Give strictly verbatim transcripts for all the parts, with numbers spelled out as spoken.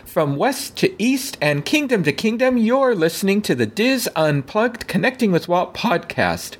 From west to east and kingdom to kingdom, you're listening to the Diz Unplugged Connecting with Walt podcast.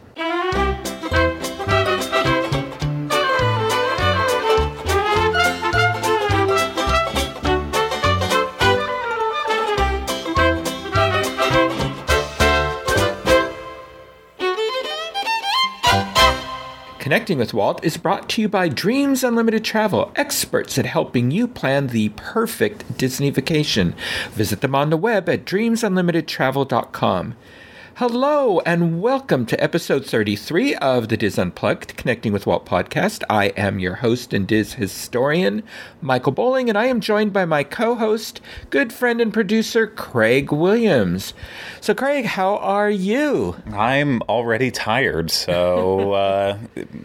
Connecting with Walt is brought to you by Dreams Unlimited Travel, experts at helping you plan the perfect Disney vacation. Visit them on the web at dreams unlimited travel dot com. Hello and welcome to episode thirty-three of the Diz Unplugged Connecting with Walt podcast. I am your host and Diz historian, Michael Bowling, and I am joined by my co-host, good friend and producer, Craig Williams. So, Craig, how are you? I'm already tired, so, uh,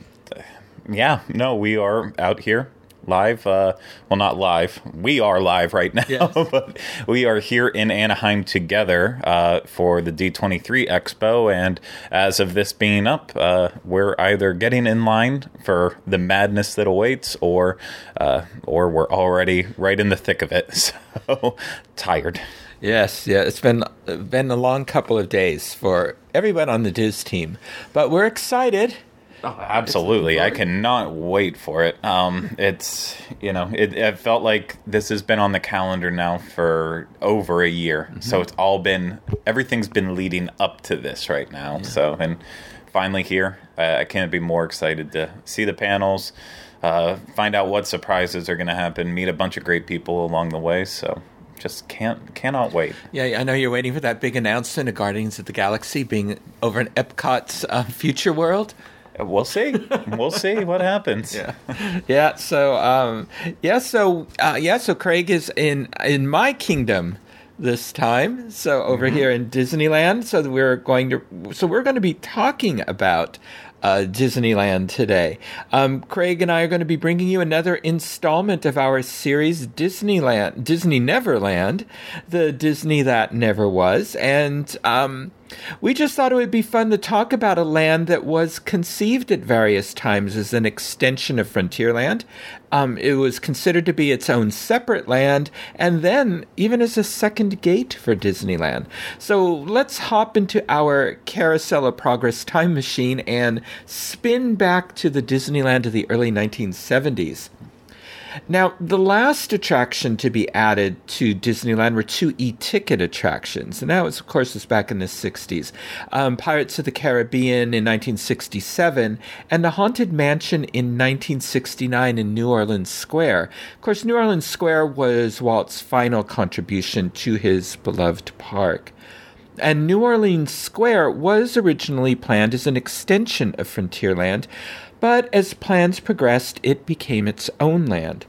yeah, no, we are out here. Live, uh, well, not live. We are live right now, yes. But we are here in Anaheim together uh, for the D twenty-three Expo. And as of this being up, uh, we're either getting in line for the madness that awaits, or uh, or we're already right in the thick of it. So tired. Yes, yeah, it's been been a long couple of days for everyone on the Diz team, but we're excited. Oh, absolutely. I cannot wait for it. Um, it's, you know, it, it felt like this has been on the calendar now for over a year. Mm-hmm. So it's all been, everything's been leading up to this right now. Yeah. So, and finally here, uh, I can't be more excited to see the panels, uh, find out what surprises are going to happen, meet a bunch of great people along the way. So just can't, cannot wait. Yeah, I know you're waiting for that big announcement of Guardians of the Galaxy being over in Epcot's uh, Future World. We'll see. We'll see what happens. Yeah, yeah. So, um, yeah. So, uh, yeah. So, Craig is in in my kingdom this time. So, over mm-hmm. here in Disneyland. So, we're going to. So, we're going to be talking about uh, Disneyland today. Um, Craig and I are going to be bringing you another installment of our series, Disneyland, Disney Neverland, the Disney that never was, and. Um, We just thought it would be fun to talk about a land that was conceived at various times as an extension of Frontierland. Um, it was considered to be its own separate land, and then even as a second gate for Disneyland. So let's hop into our Carousel of Progress time machine and spin back to the Disneyland of the early nineteen seventies. Now, the last attraction to be added to Disneyland were two e-ticket attractions, and that was, of course, was back in the sixties. Um, Pirates of the Caribbean in nineteen sixty-seven, and the Haunted Mansion in nineteen sixty-nine in New Orleans Square. Of course, New Orleans Square was Walt's final contribution to his beloved park. And New Orleans Square was originally planned as an extension of Frontierland, but as plans progressed, it became its own land.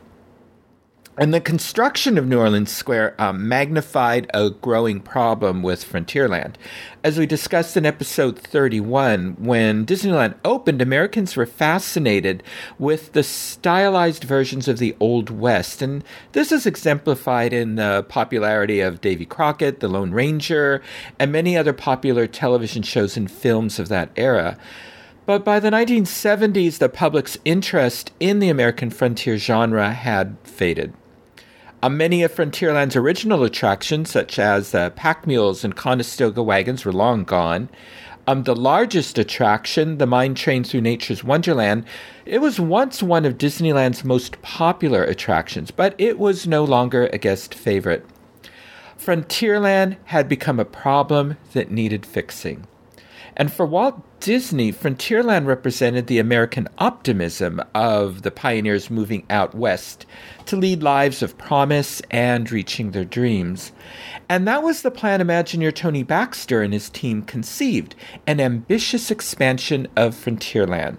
And the construction of New Orleans Square um, magnified a growing problem with Frontierland. As we discussed in episode thirty-one, when Disneyland opened, Americans were fascinated with the stylized versions of the Old West. And this is exemplified in the popularity of Davy Crockett, The Lone Ranger, and many other popular television shows and films of that era. But by the nineteen seventies, the public's interest in the American frontier genre had faded. Uh, many of Frontierland's original attractions, such as the pack mules and Conestoga wagons, were long gone. Um, the largest attraction, the Mine Train Through Nature's Wonderland, it was once one of Disneyland's most popular attractions, but it was no longer a guest favorite. Frontierland had become a problem that needed fixing. And for Walt Disney, Frontierland represented the American optimism of the pioneers moving out west to lead lives of promise and reaching their dreams. And that was the plan Imagineer Tony Baxter and his team conceived, an ambitious expansion of Frontierland.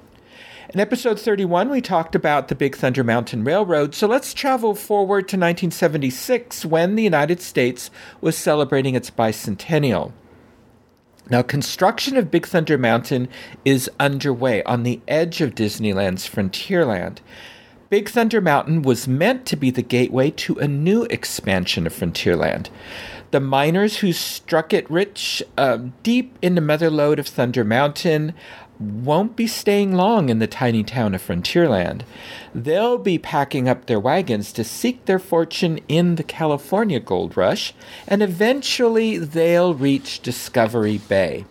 In episode thirty-one, we talked about the Big Thunder Mountain Railroad, so let's travel forward to nineteen seventy-six, when the United States was celebrating its bicentennial. Now, construction of Big Thunder Mountain is underway on the edge of Disneyland's Frontierland. Big Thunder Mountain was meant to be the gateway to a new expansion of Frontierland. The miners who struck it rich, uh, deep in the mother lode of Thunder Mountain, won't be staying long in the tiny town of Frontierland. They'll be packing up their wagons to seek their fortune in the California gold rush, and eventually they'll reach Discovery Bay.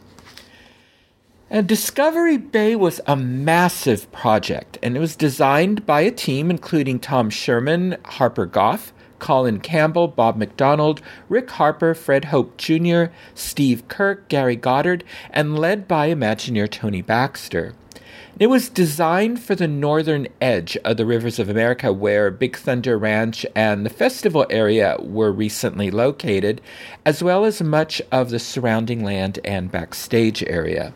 And Discovery Bay was a massive project, and it was designed by a team including Tom Sherman, Harper Goff, Colin Campbell, Bob McDonald, Rick Harper, Fred Hope Junior, Steve Kirk, Gary Goddard, and led by Imagineer Tony Baxter. It was designed for the northern edge of the Rivers of America, where Big Thunder Ranch and the festival area were recently located, as well as much of the surrounding land and backstage area.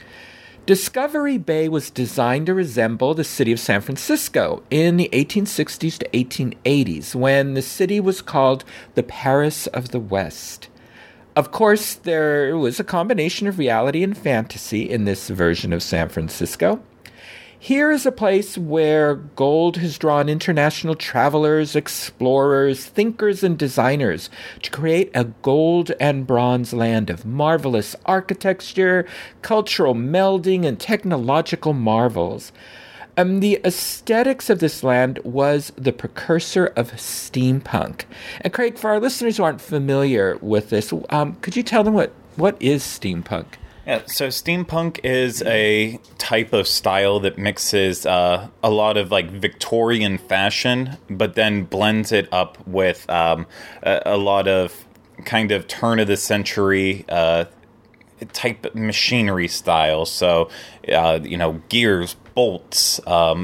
Discovery Bay was designed to resemble the city of San Francisco in the eighteen sixties to eighteen eighties, when the city was called the Paris of the West. Of course, there was a combination of reality and fantasy in this version of San Francisco. Here is a place where gold has drawn international travelers, explorers, thinkers, and designers to create a gold and bronze land of marvelous architecture, cultural melding, and technological marvels. Um, the aesthetics of this land was the precursor of steampunk. And Craig, for our listeners who aren't familiar with this, um, could you tell them what, what is steampunk? Yeah, so steampunk is a type of style that mixes uh, a lot of like Victorian fashion, but then blends it up with um, a, a lot of kind of turn of the century uh, type of machinery style. So, uh, you know, gears, bolts, um,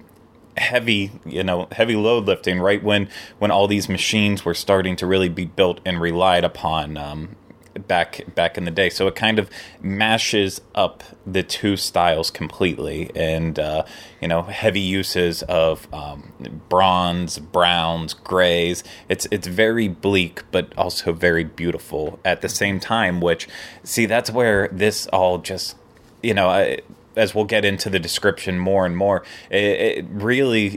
heavy, you know, heavy load lifting. Right when when all these machines were starting to really be built and relied upon. Um, back back in the day. So it kind of mashes up the two styles completely, and uh, you know, heavy uses of um, bronze, browns, grays. It's it's very bleak, but also very beautiful at the same time, which, see, that's where this all just, you know, I, as we'll get into the description more and more, it, it really,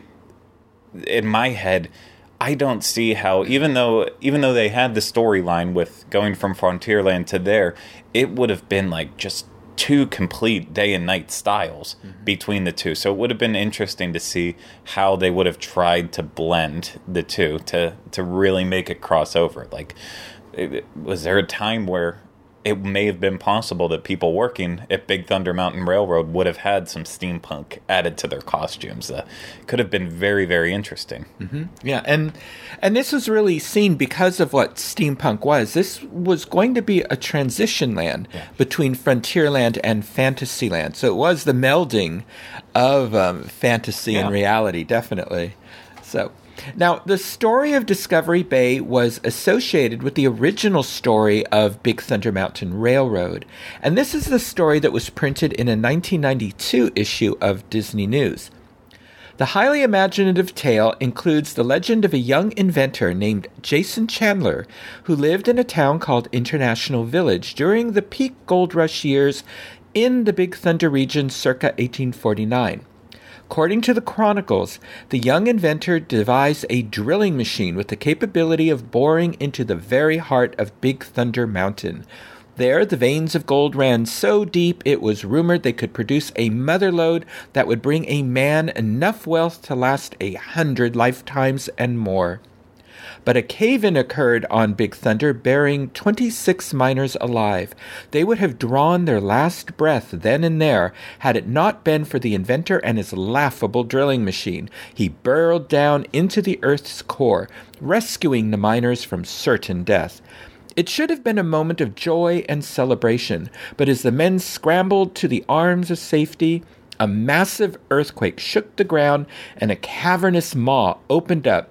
in my head, I don't see how, even though even though they had the storyline with going from Frontierland to there, it would have been like just two complete day and night styles mm-hmm. between the two. So it would have been interesting to see how they would have tried to blend the two to to really make it cross over. Like, it, was there a time where it may have been possible that people working at Big Thunder Mountain Railroad would have had some steampunk added to their costumes? Uh, could have been very, very interesting. Mm-hmm. Yeah, and and this was really seen because of what steampunk was. This was going to be a transition land yeah. between Frontierland and Fantasyland. So it was the melding of um, fantasy yeah. and reality, definitely. So... Now, the story of Discovery Bay was associated with the original story of Big Thunder Mountain Railroad, and this is the story that was printed in a nineteen ninety-two issue of Disney News. The highly imaginative tale includes the legend of a young inventor named Jason Chandler, who lived in a town called International Village during the peak gold rush years in the Big Thunder region circa eighteen forty-nine. According to the chronicles, the young inventor devised a drilling machine with the capability of boring into the very heart of Big Thunder Mountain. There, the veins of gold ran so deep it was rumored they could produce a mother lode that would bring a man enough wealth to last a hundred lifetimes and more. But a cave-in occurred on Big Thunder, burying twenty-six miners alive. They would have drawn their last breath then and there had it not been for the inventor and his laughable drilling machine. He burrowed down into the earth's core, rescuing the miners from certain death. It should have been a moment of joy and celebration, but as the men scrambled to the arms of safety, a massive earthquake shook the ground and a cavernous maw opened up,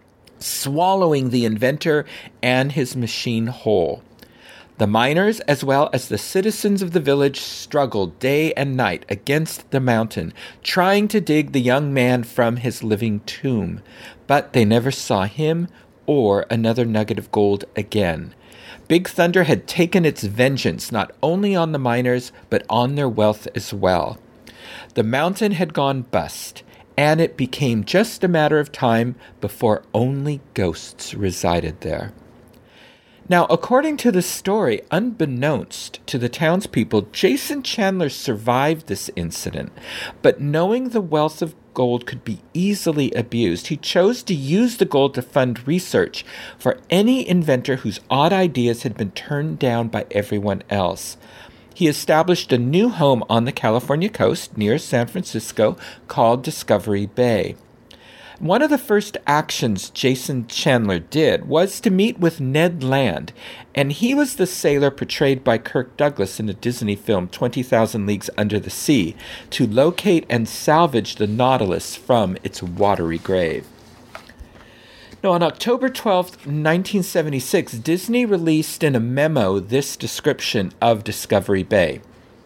swallowing the inventor and his machine whole. The miners, as well as the citizens of the village, struggled day and night against the mountain, trying to dig the young man from his living tomb. But they never saw him or another nugget of gold again. Big Thunder had taken its vengeance not only on the miners, but on their wealth as well. The mountain had gone bust, and it became just a matter of time before only ghosts resided there. Now, according to the story, unbeknownst to the townspeople, Jason Chandler survived this incident, but knowing the wealth of gold could be easily abused, he chose to use the gold to fund research for any inventor whose odd ideas had been turned down by everyone else. He established a new home on the California coast near San Francisco called Discovery Bay. One of the first actions Jason Chandler did was to meet with Ned Land, and he was the sailor portrayed by Kirk Douglas in the Disney film twenty thousand Leagues Under the Sea, to locate and salvage the Nautilus from its watery grave. Now, on October twelfth, nineteen seventy-six, Disney released in a memo this description of Discovery Bay.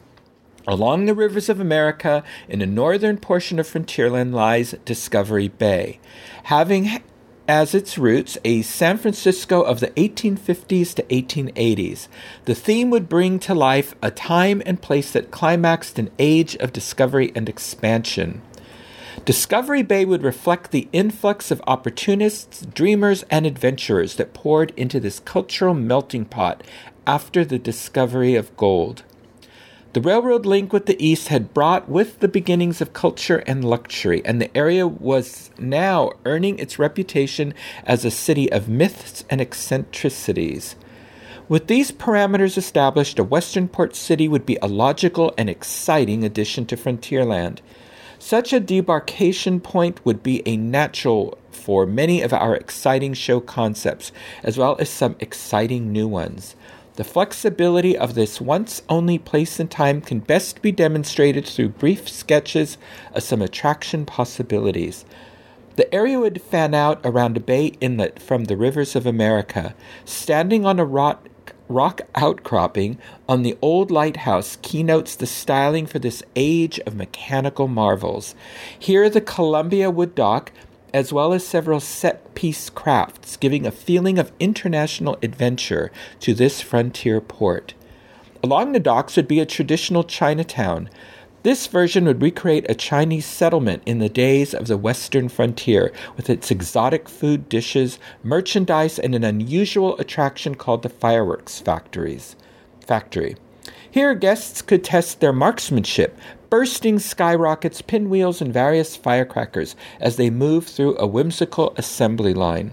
Along the rivers of America, in the northern portion of Frontierland, lies Discovery Bay, having as its roots a San Francisco of the eighteen fifties to eighteen eighties. The theme would bring to life a time and place that climaxed an age of discovery and expansion. Discovery Bay would reflect the influx of opportunists, dreamers, and adventurers that poured into this cultural melting pot after the discovery of gold. The railroad link with the east had brought with the beginnings of culture and luxury, and the area was now earning its reputation as a city of myths and eccentricities. With these parameters established, a western port city would be a logical and exciting addition to Frontierland. Such a debarkation point would be a natural for many of our exciting show concepts, as well as some exciting new ones. The flexibility of this once-only place and time can best be demonstrated through brief sketches of some attraction possibilities. The area would fan out around a bay inlet from the rivers of America. Standing on a rock, rock outcropping on the old lighthouse keynotes the styling for this age of mechanical marvels. Here the Columbia would dock, as well as several set-piece crafts, giving a feeling of international adventure to this frontier port. Along the docks would be a traditional Chinatown. This version would recreate a Chinese settlement in the days of the western frontier, with its exotic food dishes, merchandise, and an unusual attraction called the Fireworks Factories. Factory. Here, guests could test their marksmanship, bursting skyrockets, pinwheels, and various firecrackers as they moved through a whimsical assembly line.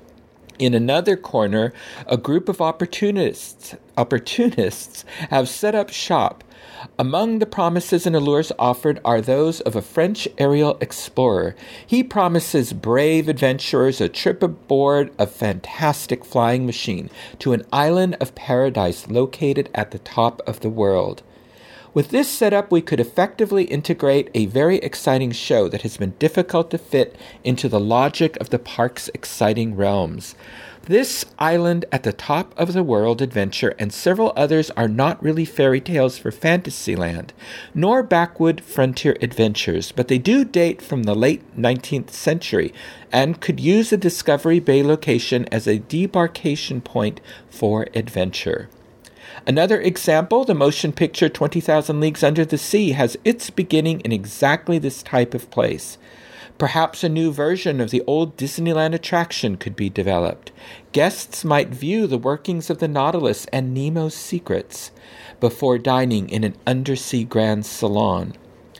In another corner, a group of opportunists, opportunists have set up shop. Among the promises and allures offered are those of a French aerial explorer. He promises brave adventurers a trip aboard a fantastic flying machine to an island of paradise located at the top of the world. With this setup, we could effectively integrate a very exciting show that has been difficult to fit into the logic of the park's exciting realms. This island at the top of the world adventure and several others are not really fairy tales for Fantasyland, nor backwood frontier adventures, but they do date from the late nineteenth century and could use the Discovery Bay location as a debarkation point for adventure. Another example, the motion picture twenty thousand Leagues Under the Sea has its beginning in exactly this type of place. Perhaps a new version of the old Disneyland attraction could be developed. Guests might view the workings of the Nautilus and Nemo's secrets before dining in an undersea grand salon.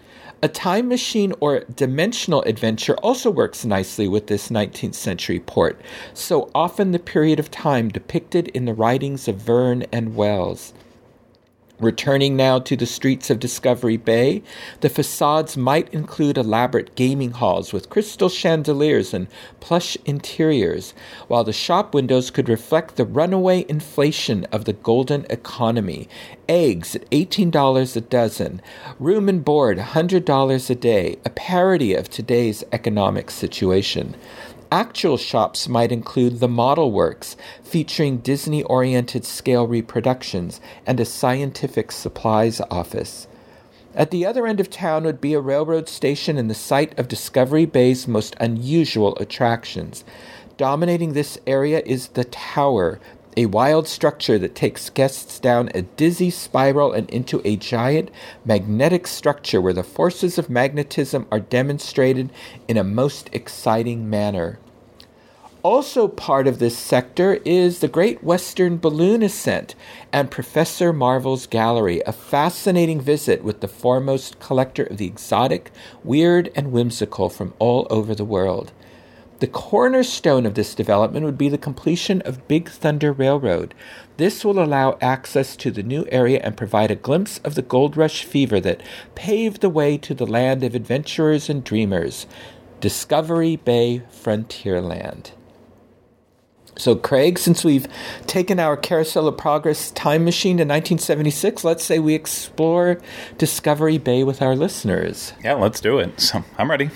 A time machine or dimensional adventure also works nicely with this nineteenth century port, so often the period of time depicted in the writings of Verne and Wells. Returning now to the streets of Discovery Bay, the facades might include elaborate gaming halls with crystal chandeliers and plush interiors, while the shop windows could reflect the runaway inflation of the golden economy. Eggs at eighteen dollars a dozen, room and board one hundred dollars a day, a parody of today's economic situation. Actual shops might include the Model Works, featuring Disney-oriented scale reproductions, and a scientific supplies office. At the other end of town would be a railroad station and the site of Discovery Bay's most unusual attractions. Dominating this area is the Tower, a wild structure that takes guests down a dizzy spiral and into a giant magnetic structure where the forces of magnetism are demonstrated in a most exciting manner. Also part of this sector is the Great Western Balloon Ascent and Professor Marvel's Gallery, a fascinating visit with the foremost collector of the exotic, weird, and whimsical from all over the world. The cornerstone of this development would be the completion of Big Thunder Railroad. This will allow access to the new area and provide a glimpse of the gold rush fever that paved the way to the land of adventurers and dreamers, Discovery Bay Frontierland. So, Craig, since we've taken our Carousel of Progress time machine to nineteen seventy-six, let's say we explore Discovery Bay with our listeners. Yeah, let's do it. So, I'm ready.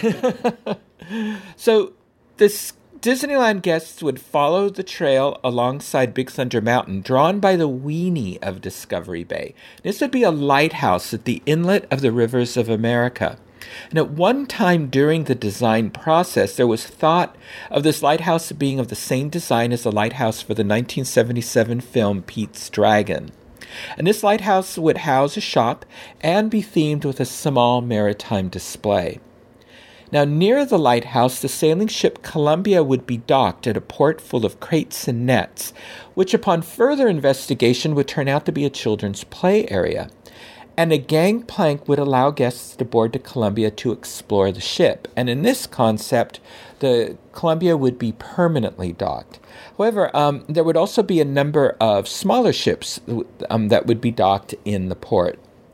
So, this Disneyland guests would follow the trail alongside Big Thunder Mountain, drawn by the weenie of Discovery Bay. This would be a lighthouse at the inlet of the rivers of America. And at one time during the design process, there was thought of this lighthouse being of the same design as the lighthouse for the nineteen seventy-seven film Pete's Dragon. And this lighthouse would house a shop and be themed with a small maritime display. Now, near the lighthouse, the sailing ship Columbia would be docked at a port full of crates and nets, which upon further investigation would turn out to be a children's play area. And a gangplank would allow guests to board the Columbia to explore the ship. And in this concept, the Columbia would be permanently docked. However, um, there would also be a number of smaller ships um, that would be docked in the port.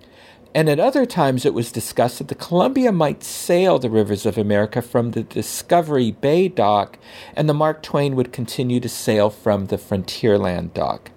And at other times it was discussed that the Columbia might sail the rivers of America from the Discovery Bay dock, and the Mark Twain would continue to sail from the Frontierland dock.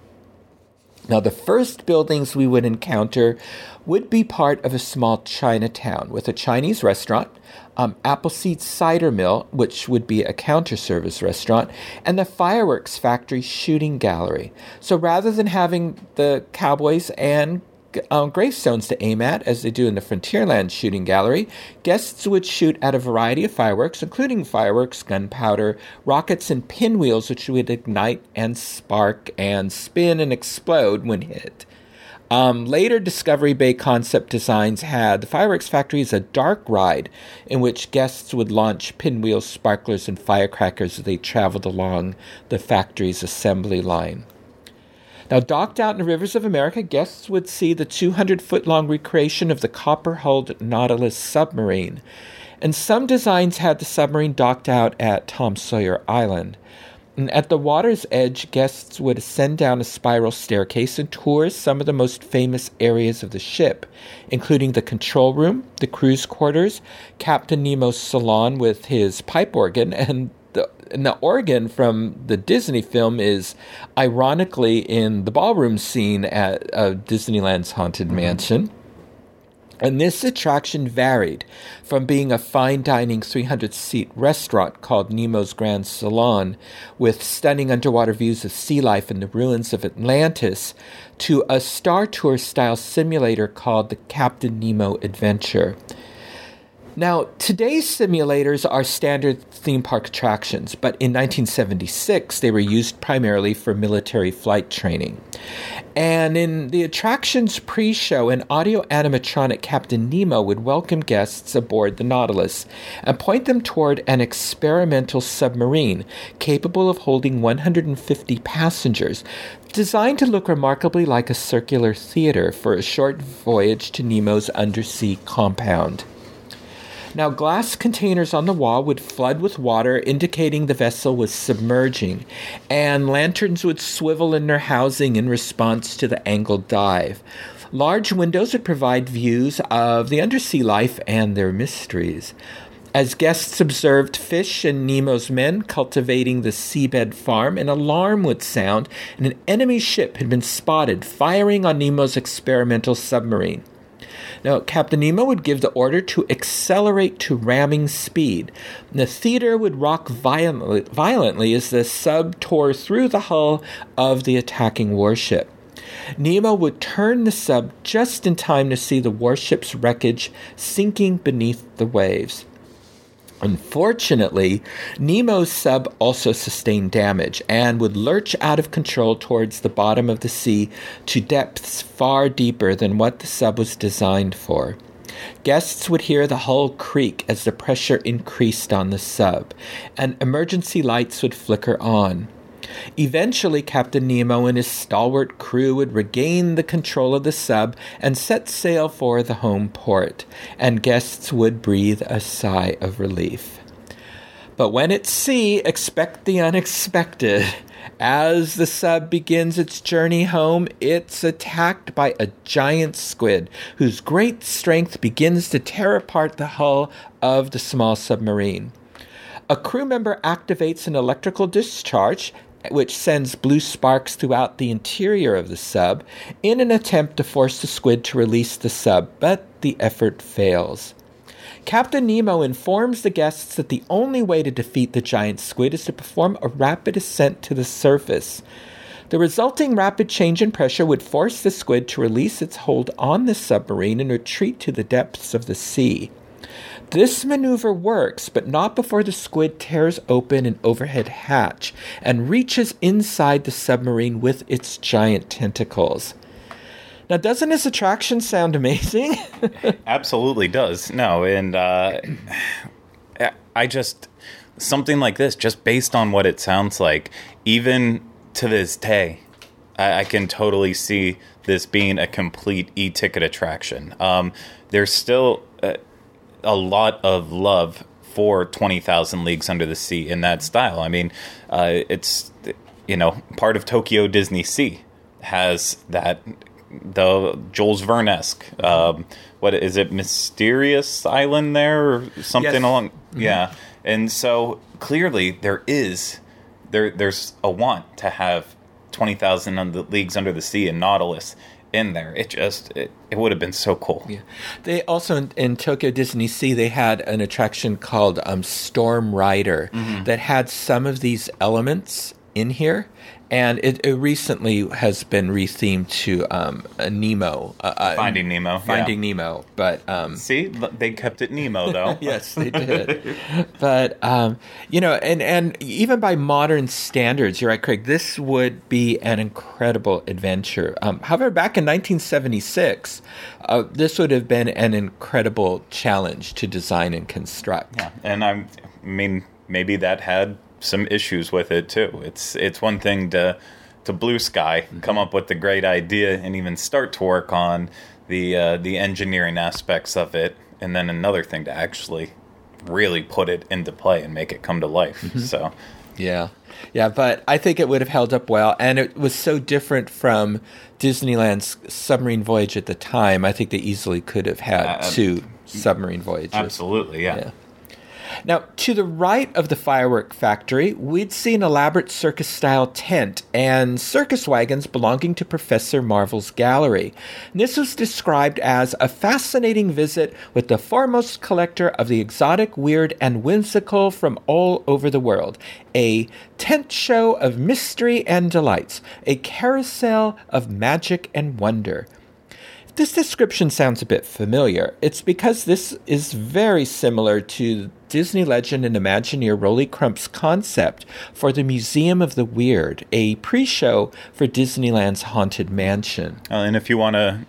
Now, the first buildings we would encounter would be part of a small Chinatown with a Chinese restaurant, um, Appleseed Cider Mill, which would be a counter-service restaurant, and the fireworks factory shooting gallery. So rather than having the cowboys and Um, gravestones to aim at, as they do in the Frontierland shooting gallery, guests would shoot at a variety of fireworks, including fireworks, gunpowder, rockets, and pinwheels, which would ignite and spark and spin and explode when hit. Um, later Discovery Bay concept designs had the fireworks factory as a dark ride in which guests would launch pinwheels, sparklers, and firecrackers as they traveled along the factory's assembly line. Now, docked out in the rivers of America, guests would see the two hundred foot long recreation of the copper-hulled Nautilus submarine. And some designs had the submarine docked out at Tom Sawyer Island. And at the water's edge, guests would ascend down a spiral staircase and tour some of the most famous areas of the ship, including the control room, the crew's quarters, Captain Nemo's salon with his pipe organ, and The, and the organ from the Disney film is ironically in the ballroom scene at uh, Disneyland's Haunted Mansion. And this attraction varied from being a fine dining three hundred seat restaurant called Nemo's Grand Salon with stunning underwater views of sea life and the ruins of Atlantis to a Star Tour style simulator called the Captain Nemo Adventure. Now, today's simulators are standard theme park attractions, but in nineteen seventy-six, they were used primarily for military flight training. And in the attraction's pre-show, an audio animatronic Captain Nemo would welcome guests aboard the Nautilus and point them toward an experimental submarine capable of holding one hundred fifty passengers, designed to look remarkably like a circular theater for a short voyage to Nemo's undersea compound. Now, glass containers on the wall would flood with water, indicating the vessel was submerging, and lanterns would swivel in their housing in response to the angled dive. Large windows would provide views of the undersea life and their mysteries. As guests observed Fish and Nemo's men cultivating the seabed farm, an alarm would sound, and an enemy ship had been spotted firing on Nemo's experimental submarine. Now, Captain Nemo would give the order to accelerate to ramming speed. The theater would rock violently, violently as the sub tore through the hull of the attacking warship. Nemo would turn the sub just in time to see the warship's wreckage sinking beneath the waves. Unfortunately, Nemo's sub also sustained damage and would lurch out of control towards the bottom of the sea to depths far deeper than what the sub was designed for. Guests would hear the hull creak as the pressure increased on the sub, and emergency lights would flicker on. Eventually, Captain Nemo and his stalwart crew would regain the control of the sub and set sail for the home port, and guests would breathe a sigh of relief. But when at sea, expect the unexpected. As the sub begins its journey home, it's attacked by a giant squid, whose great strength begins to tear apart the hull of the small submarine. A crew member activates an electrical discharge, which sends blue sparks throughout the interior of the sub, in an attempt to force the squid to release the sub, but the effort fails. Captain Nemo informs the guests that the only way to defeat the giant squid is to perform a rapid ascent to the surface. The resulting rapid change in pressure would force the squid to release its hold on the submarine and retreat to the depths of the sea. This maneuver works, but not before the squid tears open an overhead hatch and reaches inside the submarine with its giant tentacles. Now, doesn't this attraction sound amazing? Absolutely does. No, and uh, I just, something like this, just based on what it sounds like, even to this day, I, I can totally see this being a complete e-ticket attraction. Um, there's still a, a lot of love for twenty thousand Leagues Under the Sea in that style. I mean, uh, it's, you know, part of Tokyo Disney Sea has that... the Jules Verne-esque. Um, what is it? Mysterious Island there, or something yes. along? Mm-hmm. Yeah, and so clearly there is there. There's a want to have twenty thousand under, Leagues Under the Sea and Nautilus in there. It just it, it would have been so cool. Yeah, they also in, in Tokyo Disney Sea they had an attraction called um, Storm Rider mm-hmm. that had some of these elements in here. And it, it recently has been rethemed to um, a Nemo. Uh, Finding Nemo. Finding yeah. Nemo. But um, see, they kept it Nemo, though. Yes, they did. But, um, you know, and, and even by modern standards, you're right, Craig, this would be an incredible adventure. Um, however, back in nineteen seventy-six, uh, this would have been an incredible challenge to design and construct. Yeah, and I'm, I mean, maybe that had... some issues with it too. It's it's one thing to to blue sky, mm-hmm. come up with the great idea, and even start to work on the uh, the engineering aspects of it, and then another thing to actually really put it into play and make it come to life. Mm-hmm. So, yeah, yeah. But I think it would have held up well, and it was so different from Disneyland's submarine voyage at the time. I think they easily could have had uh, two submarine voyages. Absolutely, yeah. yeah. Now, to the right of the firework factory, we'd see an elaborate circus-style tent and circus wagons belonging to Professor Marvel's gallery. And this was described as a fascinating visit with the foremost collector of the exotic, weird, and whimsical from all over the world. A tent show of mystery and delights. A carousel of magic and wonder. This description sounds a bit familiar. It's because this is very similar to Disney legend and Imagineer Rolly Crump's concept for the Museum of the Weird, a pre-show for Disneyland's Haunted Mansion. Uh, and if you want to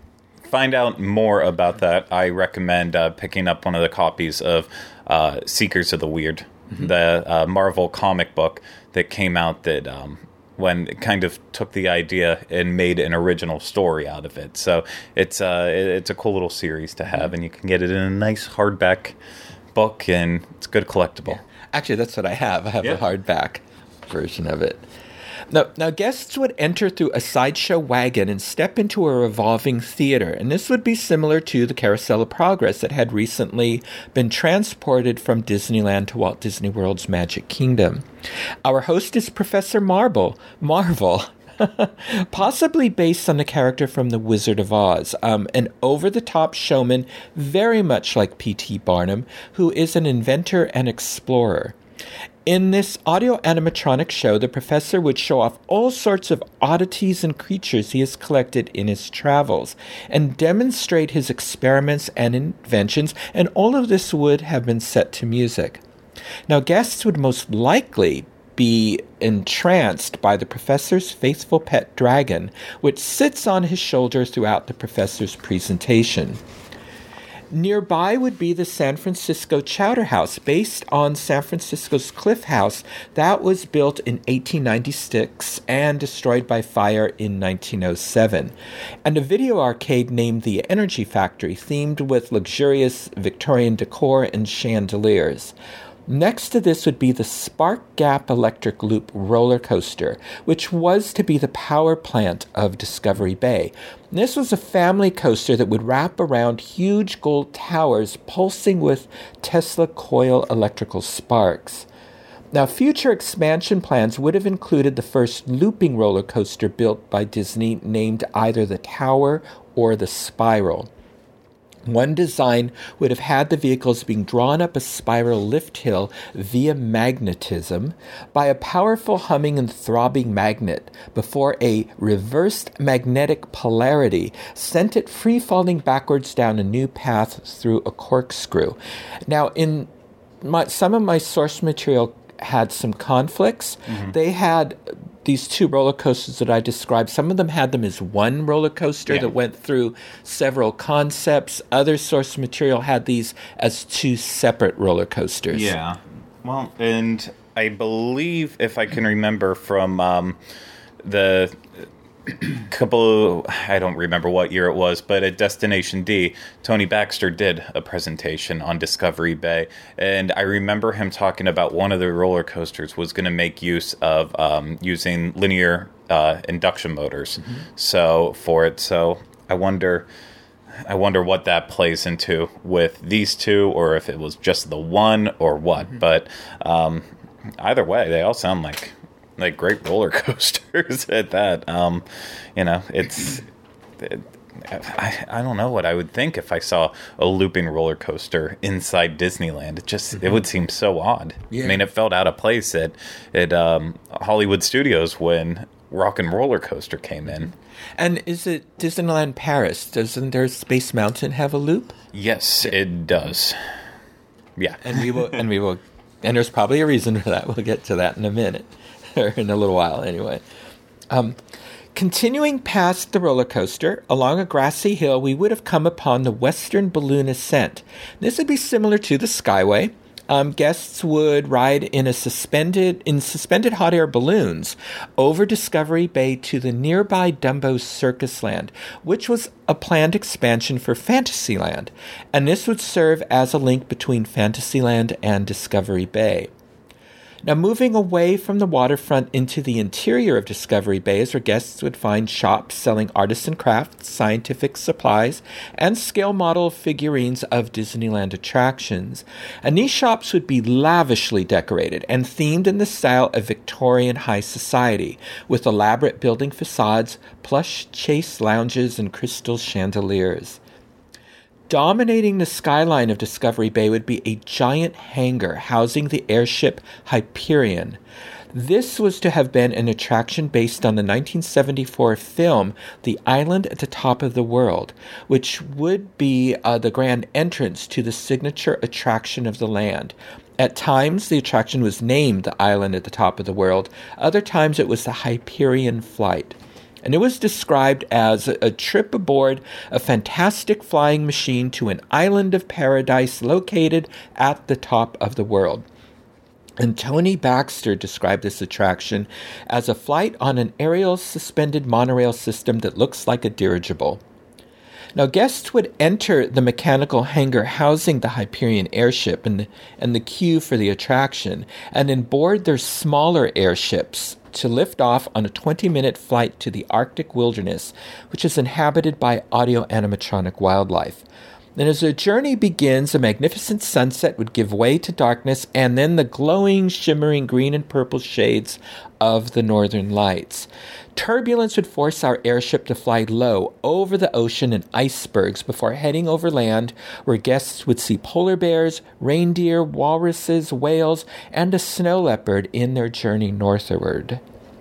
find out more about that, I recommend uh, picking up one of the copies of uh, Seekers of the Weird, mm-hmm. the uh, Marvel comic book that came out that... Um, when it kind of took the idea and made an original story out of it. So it's uh, it's a cool little series to have, and you can get it in a nice hardback book, and it's a good collectible. Yeah. Actually, that's what I have. I have yeah. a hardback version of it. Now, now, guests would enter through a sideshow wagon and step into a revolving theater, and this would be similar to the Carousel of Progress that had recently been transported from Disneyland to Walt Disney World's Magic Kingdom. Our host is Professor Marvel, Marvel, possibly based on the character from The Wizard of Oz, um, an over-the-top showman very much like P T Barnum, who is an inventor and explorer. In this audio animatronic show, the professor would show off all sorts of oddities and creatures he has collected in his travels and demonstrate his experiments and inventions, and all of this would have been set to music. Now, guests would most likely be entranced by the professor's faithful pet dragon, which sits on his shoulder throughout the professor's presentation. Nearby would be the San Francisco Chowder House, based on San Francisco's Cliff House that was built in eighteen ninety-six and destroyed by fire in nineteen oh seven, and a video arcade named the Energy Factory, themed with luxurious Victorian decor and chandeliers. Next to this would be the Spark Gap Electric Loop roller coaster, which was to be the power plant of Discovery Bay. And this was a family coaster that would wrap around huge gold towers pulsing with Tesla coil electrical sparks. Now, future expansion plans would have included the first looping roller coaster built by Disney, named either the Tower or the Spiral. One design would have had the vehicles being drawn up a spiral lift hill via magnetism by a powerful humming and throbbing magnet before a reversed magnetic polarity sent it free-falling backwards down a new path through a corkscrew. Now, in my, some of my source material had some conflicts. Mm-hmm. They had these two roller coasters that I described. Some of them had them as one roller coaster yeah. that went through several concepts. Other source material had these as two separate roller coasters. Yeah. Well, and I believe, if I can remember from um, the couple, I don't remember what year it was, but at Destination D, Tony Baxter did a presentation on Discovery Bay, and I remember him talking about one of the roller coasters was going to make use of um, using linear uh, induction motors. Mm-hmm. So for it, so I wonder, I wonder what that plays into with these two, or if it was just the one, or what. Mm-hmm. But um, either way, they all sound like. Like great roller coasters at that. Um, you know, it's. It, I, I don't know what I would think if I saw a looping roller coaster inside Disneyland. It just mm-hmm. it would seem so odd. Yeah. I mean, it felt out of place at at um, Hollywood Studios when Rock and Roller Coaster came in. And is it Disneyland Paris? Doesn't their Space Mountain have a loop? Yes, it does. Yeah, and we will. And we will. And there's probably a reason for that. We'll get to that in a minute. Or in a little while, anyway. Um, continuing past the roller coaster, along a grassy hill, we would have come upon the Western Balloon Ascent. This would be similar to the Skyway. Um, guests would ride in a suspended in suspended hot air balloons over Discovery Bay to the nearby Dumbo Circus Land, which was a planned expansion for Fantasyland, and this would serve as a link between Fantasyland and Discovery Bay. Now, moving away from the waterfront into the interior of Discovery Bay is where guests would find shops selling artisan crafts, scientific supplies, and scale model figurines of Disneyland attractions. And these shops would be lavishly decorated and themed in the style of Victorian high society, with elaborate building facades, plush chase lounges, and crystal chandeliers. Dominating the skyline of Discovery Bay would be a giant hangar housing the airship Hyperion. This was to have been an attraction based on the nineteen seventy-four film The Island at the Top of the World, which would be uh, the grand entrance to the signature attraction of the land. At times, the attraction was named The Island at the Top of the World. Other times, it was the Hyperion Flight. And it was described as a trip aboard a fantastic flying machine to an island of paradise located at the top of the world. And Tony Baxter described this attraction as a flight on an aerial suspended monorail system that looks like a dirigible. Now, guests would enter the mechanical hangar housing the Hyperion airship and the, and the queue for the attraction, and then board their smaller airships to lift off on a twenty-minute flight to the Arctic wilderness, which is inhabited by audio-animatronic wildlife. Then as the journey begins, a magnificent sunset would give way to darkness, and then the glowing, shimmering green and purple shades of the northern lights. Turbulence would force our airship to fly low over the ocean and icebergs before heading over land, where guests would see polar bears, reindeer, walruses, whales, and a snow leopard in their journey northward.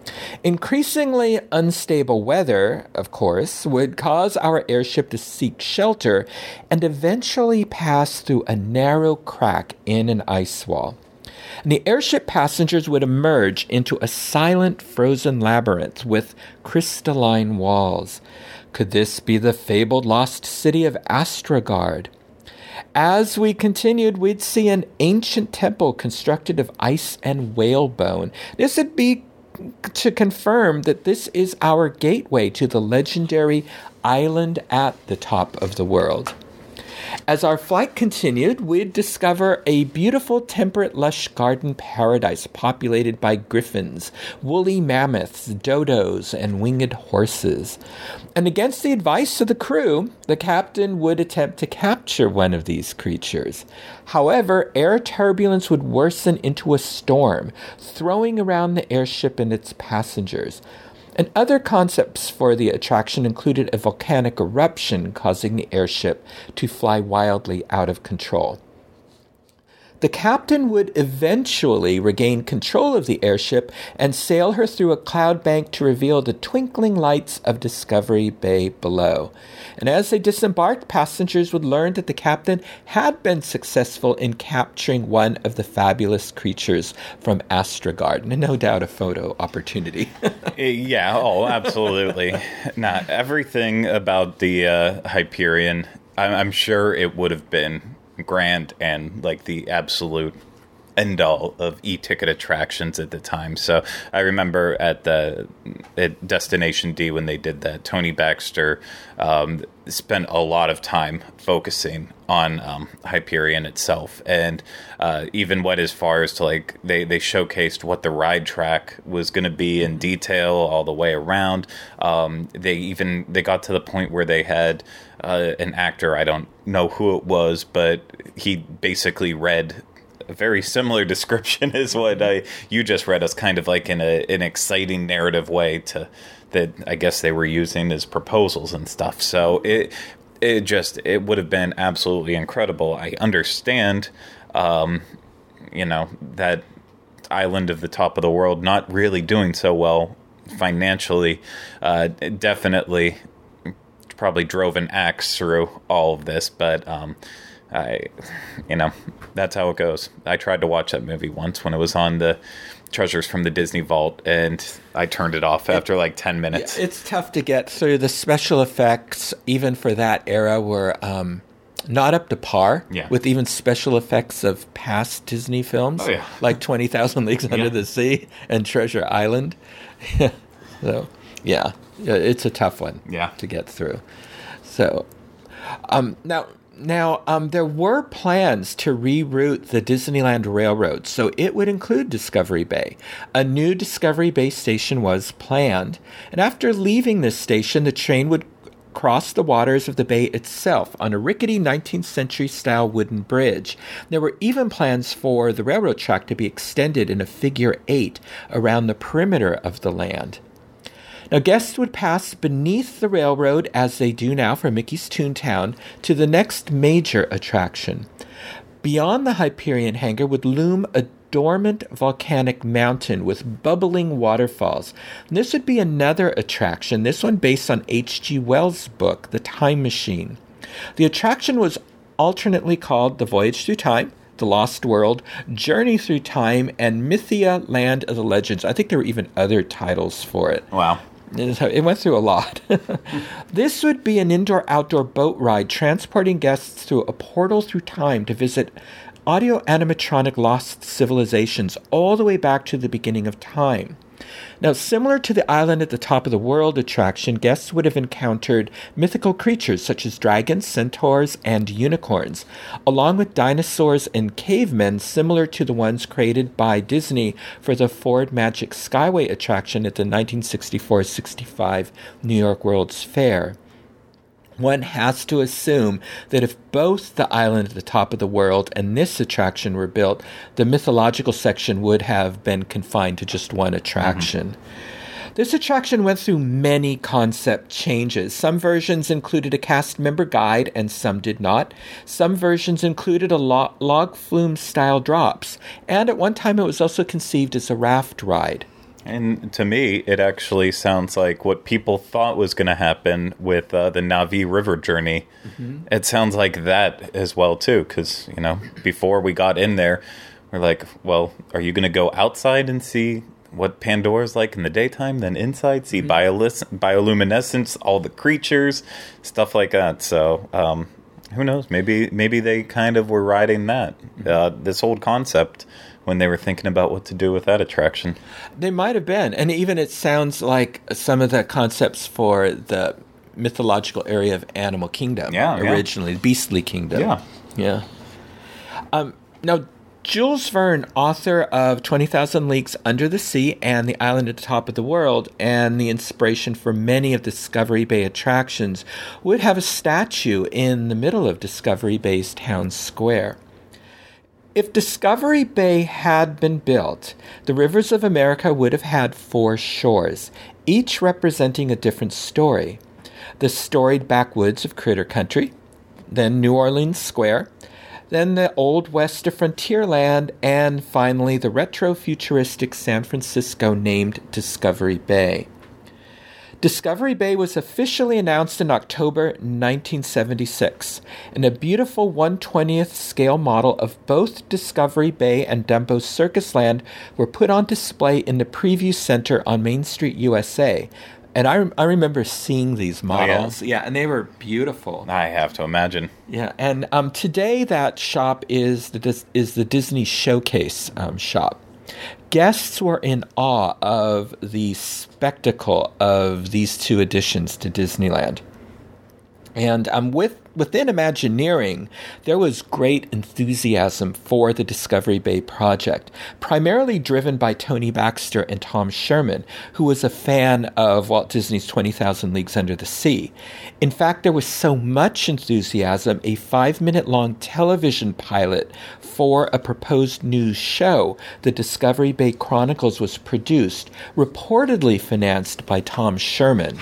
Increasingly unstable weather, of course, would cause our airship to seek shelter and eventually pass through a narrow crack in an ice wall. And the airship passengers would emerge into a silent frozen labyrinth with crystalline walls. Could this be the fabled lost city of Astrogard? As we continued, we'd see an ancient temple constructed of ice and whalebone. This would be to confirm that this is our gateway to the legendary island at the top of the world. As our flight continued, we'd discover a beautiful, temperate, lush garden paradise populated by griffins, woolly mammoths, dodos, and winged horses. And against the advice of the crew, the captain would attempt to capture one of these creatures. However, air turbulence would worsen into a storm, throwing around the airship and its passengers. And other concepts for the attraction included a volcanic eruption causing the airship to fly wildly out of control. The captain would eventually regain control of the airship and sail her through a cloud bank to reveal the twinkling lights of Discovery Bay below. And as they disembarked, passengers would learn that the captain had been successful in capturing one of the fabulous creatures from Astrogard. And no doubt a photo opportunity. Yeah, oh, absolutely. Not everything about the uh, Hyperion, I'm, I'm sure it would have been grand and like the absolute end all of e-ticket attractions at the time. So I remember at the at Destination D when they did that, Tony Baxter um, spent a lot of time focusing on um, Hyperion itself, and uh, even went as far as to like they they showcased what the ride track was going to be in detail all the way around. Um, they even they got to the point where they had uh, an actor, I don't know who it was, but he basically read a very similar description as what I, you just read us, kind of like in a, an exciting narrative way to that I guess they were using as proposals and stuff. So it it just it would have been absolutely incredible. I understand, um, you know, that island of the top of the world not really doing so well financially. Uh, definitely, probably drove an axe through all of this, but. Um, I, you know, that's how it goes. I tried to watch that movie once when it was on the Treasures from the Disney Vault, and I turned it off after like ten minutes. Yeah, it's tough to get through. The special effects, even for that era, were um, not up to par yeah. with even special effects of past Disney films, oh, yeah. like twenty thousand Leagues Under yeah. the Sea and Treasure Island. So, yeah, it's a tough one yeah. to get through. So, um, now... Now, um, there were plans to reroute the Disneyland Railroad, so it would include Discovery Bay. A new Discovery Bay station was planned, and after leaving this station, the train would cross the waters of the bay itself on a rickety nineteenth century style wooden bridge. There were even plans for the railroad track to be extended in a figure eight around the perimeter of the land. Now, guests would pass beneath the railroad, as they do now for Mickey's Toontown, to the next major attraction. Beyond the Hyperion hangar would loom a dormant volcanic mountain with bubbling waterfalls. And this would be another attraction, this one based on H G Wells' book, The Time Machine. The attraction was alternately called The Voyage Through Time, The Lost World, Journey Through Time, and Mythia, Land of the Legends. I think there were even other titles for it. Wow. It went through a lot. This would be an indoor-outdoor boat ride transporting guests through a portal through time to visit audio-animatronic lost civilizations all the way back to the beginning of time. Now, similar to the Island at the Top of the World attraction, guests would have encountered mythical creatures such as dragons, centaurs, and unicorns, along with dinosaurs and cavemen similar to the ones created by Disney for the Ford Magic Skyway attraction at the nineteen sixty-four sixty-five New York World's Fair. One has to assume that if both the Island at the Top of the World and this attraction were built, the mythological section would have been confined to just one attraction. Mm-hmm. This attraction went through many concept changes. Some versions included a cast member guide and some did not. Some versions included a lo- log flume style drops. And at one time it was also conceived as a raft ride. And to me, it actually sounds like what people thought was going to happen with uh, the Na'vi River journey. Mm-hmm. It sounds like that as well, too, because, you know, before we got in there, we're like, well, are you going to go outside and see what Pandora's like in the daytime, then inside, see mm-hmm. biolis- bioluminescence, all the creatures, stuff like that. So, um, who knows? Maybe maybe they kind of were riding that uh, this old concept when they were thinking about what to do with that attraction. They might have been, and even it sounds like some of the concepts for the mythological area of Animal Kingdom. Yeah, originally, yeah. Beastly Kingdom. Yeah, yeah. Um, now, Jules Verne, author of twenty thousand Leagues Under the Sea and The Island at the Top of the World, and the inspiration for many of Discovery Bay attractions, would have a statue in the middle of Discovery Bay's town square. If Discovery Bay had been built, the rivers of America would have had four shores, each representing a different story. The storied backwoods of Critter Country, then New Orleans Square, then the Old West of Frontierland, and finally the retro-futuristic San Francisco named Discovery Bay. Discovery Bay was officially announced in October nineteen seventy-six, and a beautiful one twentieth scale model of both Discovery Bay and Dumbo's Circus Land were put on display in the Preview Center on Main Street, U S A. And I, I remember seeing these models. Oh, yeah. yeah, and they were beautiful. I have to imagine. Yeah, and um, today that shop is the is the Disney Showcase um, shop. Guests were in awe of the spectacle of these two additions to Disneyland. And um, with within Imagineering, there was great enthusiasm for the Discovery Bay project, primarily driven by Tony Baxter and Tom Sherman, who was a fan of Walt Disney's twenty thousand Leagues Under the Sea. In fact, there was so much enthusiasm, a five-minute-long television pilot for a proposed new show, The Discovery Bay Chronicles, was produced, reportedly financed by Tom Sherman.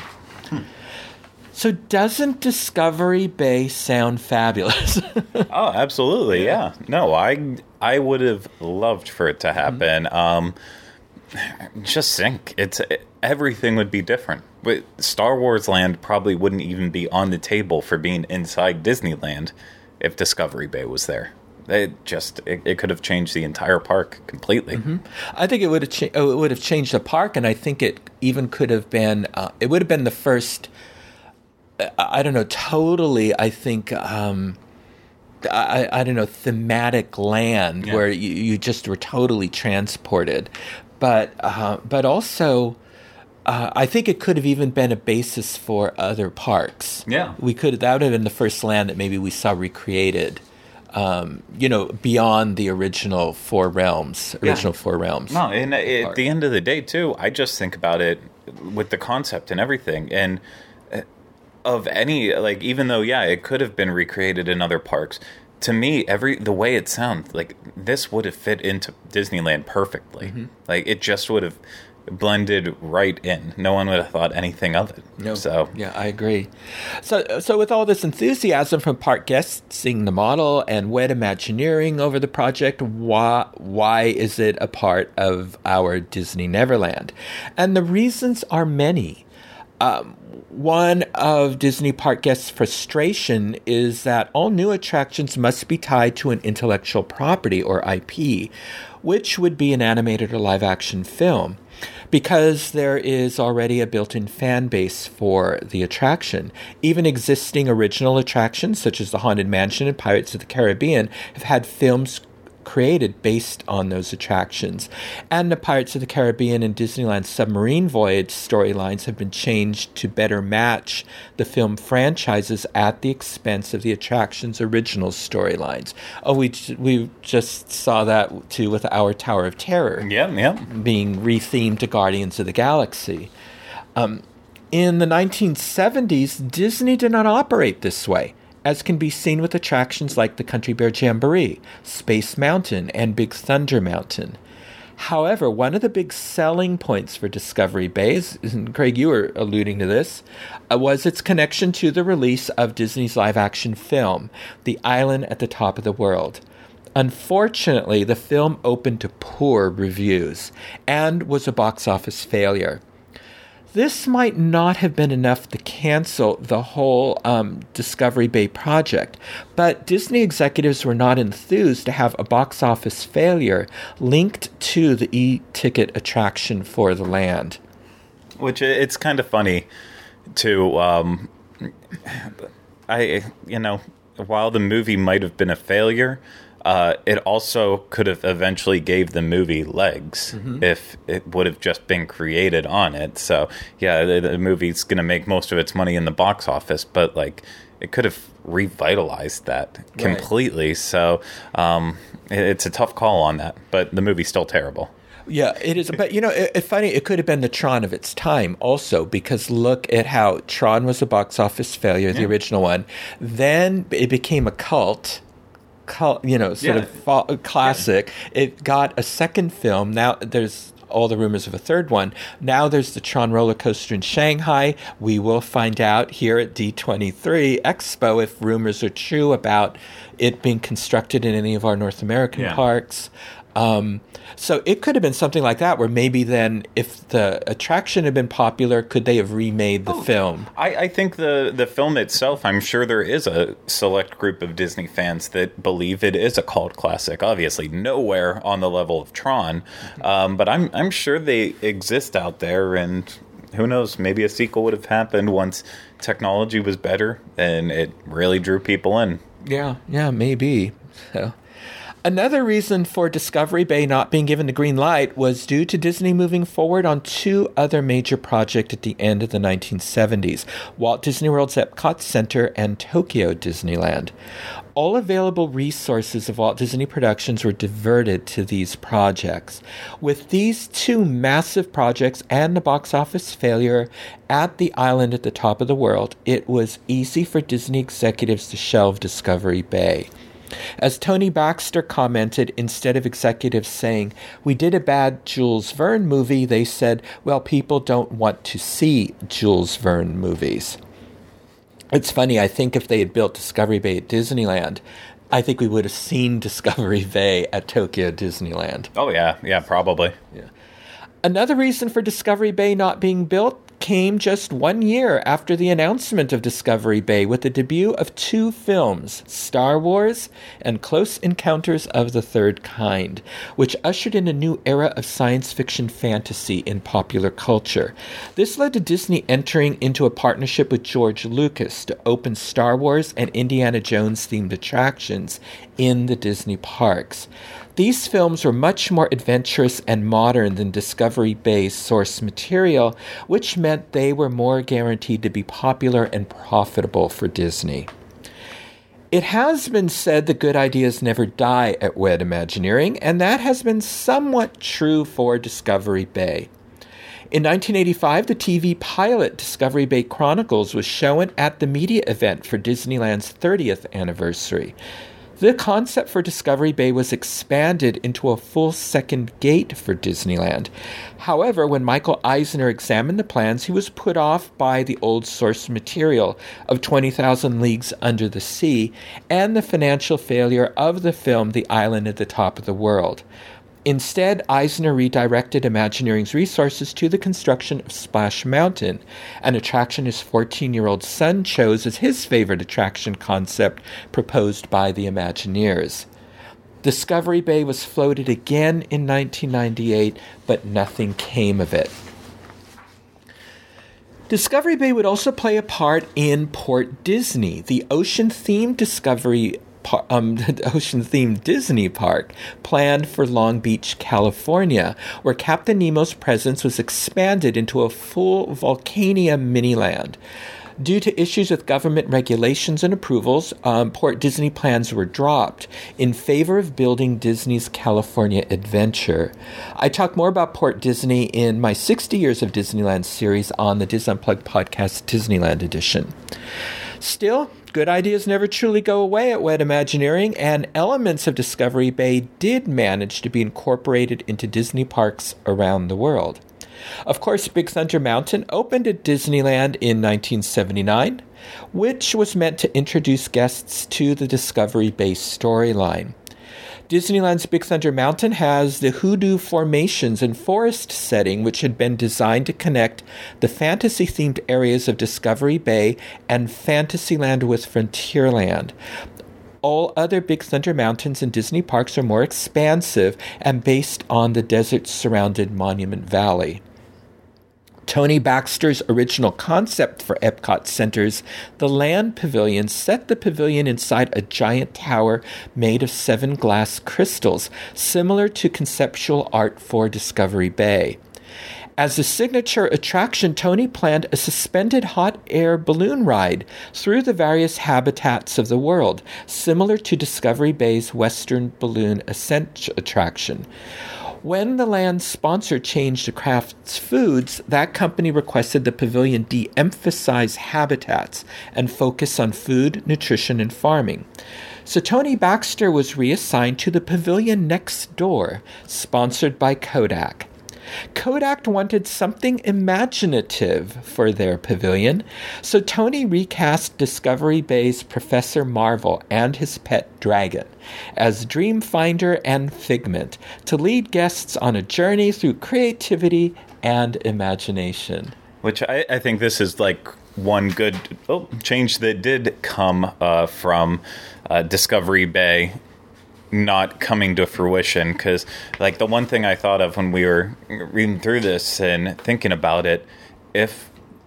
So doesn't Discovery Bay sound fabulous? Oh, absolutely, yeah. yeah. No, I I would have loved for it to happen. Mm-hmm. Um, just think, it's it, everything would be different. But Star Wars Land probably wouldn't even be on the table for being inside Disneyland if Discovery Bay was there. It just it, it could have changed the entire park completely. Mm-hmm. I think it would have cha- oh, it would have changed the park, and I think it even could have been uh, it would have been the first. I don't know, totally, I think, um, I, I don't know, thematic land yeah. where you, you just were totally transported. But uh, but also, uh, I think it could have even been a basis for other parks. Yeah. We could, that would have been the first land that maybe we saw recreated, um, you know, beyond the original Four Realms, original yeah. Four Realms. No, and it, at the end of the day, too, I just think about it with the concept and everything. And of any, like, even though, yeah, it could have been recreated in other parks, to me, every the way it sounds, like, this would have fit into Disneyland perfectly. Mm-hmm. Like, it just would have blended right in. No one would have thought anything of it. No. So yeah, I agree. So, so with all this enthusiasm from park guests seeing the model and wet Imagineering over the project, why why is it a part of our Disney Neverland? And the reasons are many. Um, one of Disney park guests' frustration is that all new attractions must be tied to an intellectual property, or I P, which would be an animated or live-action film, because there is already a built-in fan base for the attraction. Even existing original attractions, such as the Haunted Mansion and Pirates of the Caribbean, have had films created based on those attractions. And the Pirates of the Caribbean and Disneyland Submarine Voyage storylines have been changed to better match the film franchises at the expense of the attraction's original storylines. Oh, we we just saw that too with our Tower of Terror. Yeah, yeah. Being rethemed to Guardians of the Galaxy. Um, in the nineteen seventies, Disney did not operate this way, as can be seen with attractions like the Country Bear Jamboree, Space Mountain, and Big Thunder Mountain. However, one of the big selling points for Discovery Bay, and Craig, you were alluding to this, uh, was its connection to the release of Disney's live-action film, The Island at the Top of the World. Unfortunately, the film opened to poor reviews and was a box office failure. This might not have been enough to cancel the whole um, Discovery Bay project, but Disney executives were not enthused to have a box office failure linked to the e-ticket attraction for the land. Which, it's kind of funny to, um, I, you know, while the movie might have been a failure, uh, it also could have eventually gave the movie legs mm-hmm. if it would have just been created on it. So, yeah, the, the movie's going to make most of its money in the box office, but, like, it could have revitalized that completely. Right. So, um, it, it's a tough call on that, but the movie's still terrible. Yeah, it is. But, you know, it's it, funny, it could have been the Tron of its time also, because look at how Tron was a box office failure, the yeah. original one. Then it became a cult, cult you know, sort yeah. of fa- classic. Yeah. It got a second film. Now there's all the rumors of a third one. Now there's the Tron roller coaster in Shanghai. We will find out here at D twenty-three Expo if rumors are true about it being constructed in any of our North American yeah. parks. Um, so it could have been something like that, where maybe then, if the attraction had been popular, could they have remade the oh, film? I, I think the, the film itself, I'm sure there is a select group of Disney fans that believe it is a cult classic. Obviously, nowhere on the level of Tron, um, but I'm I'm sure they exist out there, and who knows, maybe a sequel would have happened once technology was better and it really drew people in. Yeah, yeah, maybe. So. Another reason for Discovery Bay not being given the green light was due to Disney moving forward on two other major projects at the end of the nineteen seventies, Walt Disney World's Epcot Center and Tokyo Disneyland. All available resources of Walt Disney Productions were diverted to these projects. With these two massive projects and the box office failure at the island at the top of the world, it was easy for Disney executives to shelve Discovery Bay. As Tony Baxter commented, instead of executives saying, "We did a bad Jules Verne movie," they said, "Well, people don't want to see Jules Verne movies." It's funny, I think if they had built Discovery Bay at Disneyland, I think we would have seen Discovery Bay at Tokyo Disneyland. Oh, yeah. Yeah, probably. Yeah. Another reason for Discovery Bay not being built came just one year after the announcement of Discovery Bay, with the debut of two films, Star Wars and Close Encounters of the Third Kind, which ushered in a new era of science fiction fantasy in popular culture. This led to Disney entering into a partnership with George Lucas to open Star Wars and Indiana Jones-themed attractions in the Disney parks. These films were much more adventurous and modern than Discovery Bay's source material, which meant they were more guaranteed to be popular and profitable for Disney. It has been said that good ideas never die at W E D Imagineering, and that has been somewhat true for Discovery Bay. In nineteen eighty-five, the T V pilot Discovery Bay Chronicles was shown at the media event for Disneyland's thirtieth anniversary. The concept for Discovery Bay was expanded into a full second gate for Disneyland. However, when Michael Eisner examined the plans, he was put off by the old source material of twenty thousand Leagues Under the Sea and the financial failure of the film The Island at the Top of the World. Instead, Eisner redirected Imagineering's resources to the construction of Splash Mountain, an attraction his fourteen-year-old son chose as his favorite attraction concept proposed by the Imagineers. Discovery Bay was floated again in nineteen ninety-eight, but nothing came of it. Discovery Bay would also play a part in Port Disney, the ocean-themed Discovery Um, the ocean-themed Disney park planned for Long Beach, California, where Captain Nemo's presence was expanded into a full Volcania mini-land. Due to issues with government regulations and approvals, um, Port Disney plans were dropped in favor of building Disney's California Adventure. I talk more about Port Disney in my sixty Years of Disneyland series on the Dis Unplugged podcast Disneyland edition. Still, good ideas never truly go away at W E D Imagineering, and elements of Discovery Bay did manage to be incorporated into Disney parks around the world. Of course, Big Thunder Mountain opened at Disneyland in nineteen seventy-nine, which was meant to introduce guests to the Discovery Bay storyline. Disneyland's Big Thunder Mountain has the Hoodoo formations and forest setting, which had been designed to connect the fantasy-themed areas of Discovery Bay and Fantasyland with Frontierland. All other Big Thunder Mountains in Disney parks are more expansive and based on the desert-surrounded Monument Valley. Tony Baxter's original concept for Epcot Center's The Land Pavilion set the pavilion inside a giant tower made of seven glass crystals, similar to conceptual art for Discovery Bay. As the signature attraction, Tony planned a suspended hot air balloon ride through the various habitats of the world, similar to Discovery Bay's Western Balloon Ascent attraction. When the land's sponsor changed to Kraft Foods, that company requested the pavilion de-emphasize habitats and focus on food, nutrition, and farming. So Tony Baxter was reassigned to the pavilion next door, sponsored by Kodak. Kodak wanted something imaginative for their pavilion, so Tony recast Discovery Bay's Professor Marvel and his pet dragon as Dreamfinder and Figment to lead guests on a journey through creativity and imagination. Which I, I think this is like one good oh, change that did come uh, from uh, Discovery Bay not coming to fruition, because like the one thing I thought of when we were reading through this and thinking about it, if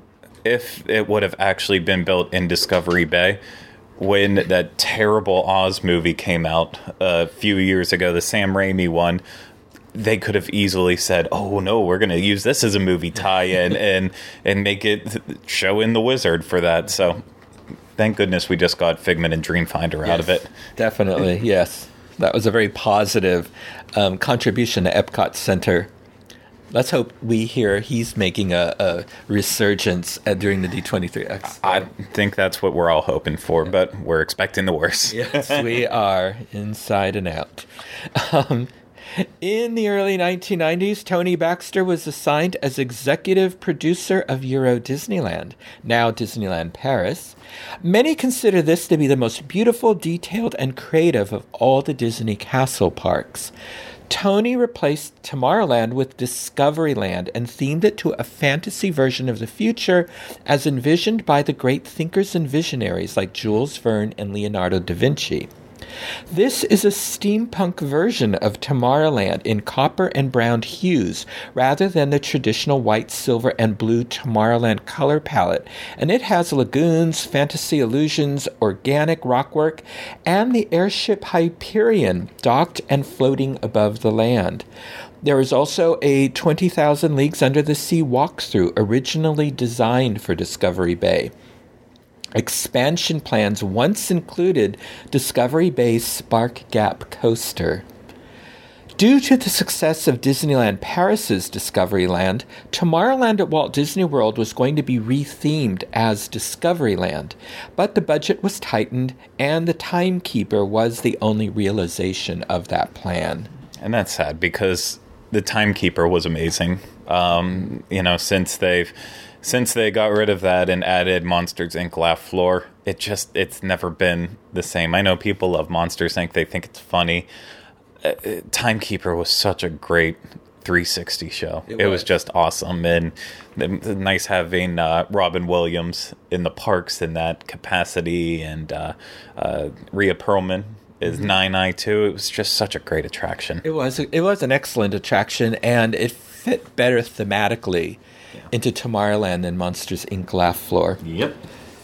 if it would have actually been built in Discovery Bay when that terrible Oz movie came out a few years ago, the Sam Raimi one, they could have easily said, oh no, we're going to use this as a movie tie-in and and make it show in the wizard for that. So thank goodness we just got Figment and Dreamfinder yes, out of it. Definitely, yes. That was a very positive um, contribution to Epcot Center. Let's hope we hear he's making a, a resurgence uh, during the D twenty-three Expo. I think that's what we're all hoping for, yeah. But we're expecting the worst. Yes, we are, inside and out. Um, in the early nineteen nineties, Tony Baxter was assigned as executive producer of Euro Disneyland, now Disneyland Paris. Many consider this to be the most beautiful, detailed, and creative of all the Disney castle parks. Tony replaced Tomorrowland with Discoveryland and themed it to a fantasy version of the future as envisioned by the great thinkers and visionaries like Jules Verne and Leonardo da Vinci. This is a steampunk version of Tomorrowland in copper and brown hues rather than the traditional white, silver, and blue Tomorrowland color palette, and it has lagoons, fantasy illusions, organic rockwork, and the airship Hyperion docked and floating above the land. There is also a twenty thousand Leagues Under the Sea walkthrough originally designed for Discovery Bay. Expansion plans once included Discovery Bay's Spark Gap coaster. Due to the success of Disneyland Paris's Discoveryland, Tomorrowland at Walt Disney World was going to be rethemed as Discoveryland, but the budget was tightened and the timekeeper was the only realization of that plan. And that's sad because the timekeeper was amazing. Um, you know, since they've Since they got rid of that and added Monsters, Incorporated. Laugh Floor, it just, it's never been the same. I know people love Monsters, Incorporated. They think it's funny. Uh, Timekeeper was such a great three sixty show. It, it was. was just awesome. And the, nice having uh, Robin Williams in the parks in that capacity. And uh, uh, Rhea Perlman is mm-hmm. Nine Eye too. It was just such a great attraction. It was, it was an excellent attraction, and it fit better thematically into Tomorrowland than Monsters, Incorporated. Laugh Floor. Yep.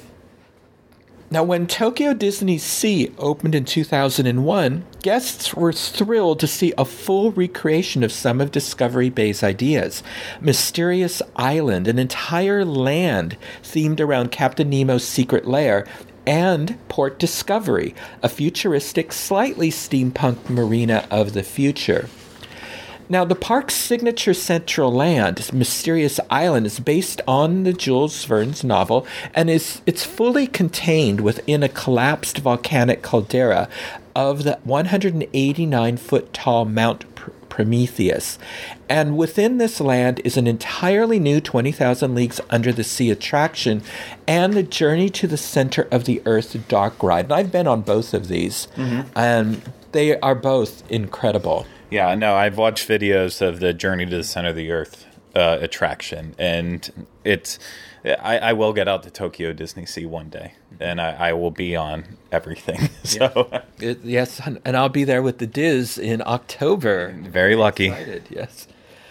Now, when Tokyo Disney Sea opened in two thousand one, guests were thrilled to see a full recreation of some of Discovery Bay's ideas. Mysterious Island, an entire land themed around Captain Nemo's secret lair, and Port Discovery, a futuristic, slightly steampunk marina of the future. Now, the park's signature central land, Mysterious Island, is based on the Jules Verne's novel, and is it's fully contained within a collapsed volcanic caldera of the one hundred eighty-nine foot tall Mount Prometheus. And within this land is an entirely new twenty thousand Leagues Under the Sea attraction and the Journey to the Center of the Earth dark ride. And I've been on both of these, mm-hmm. and they are both incredible. Yeah, no, I've watched videos of the Journey to the Center of the Earth uh, attraction, and it's. I, I will get out to Tokyo Disney Sea one day, and I, I will be on everything. So yeah. it, yes, and I'll be there with the Diz in October. Very lucky. Excited, yes.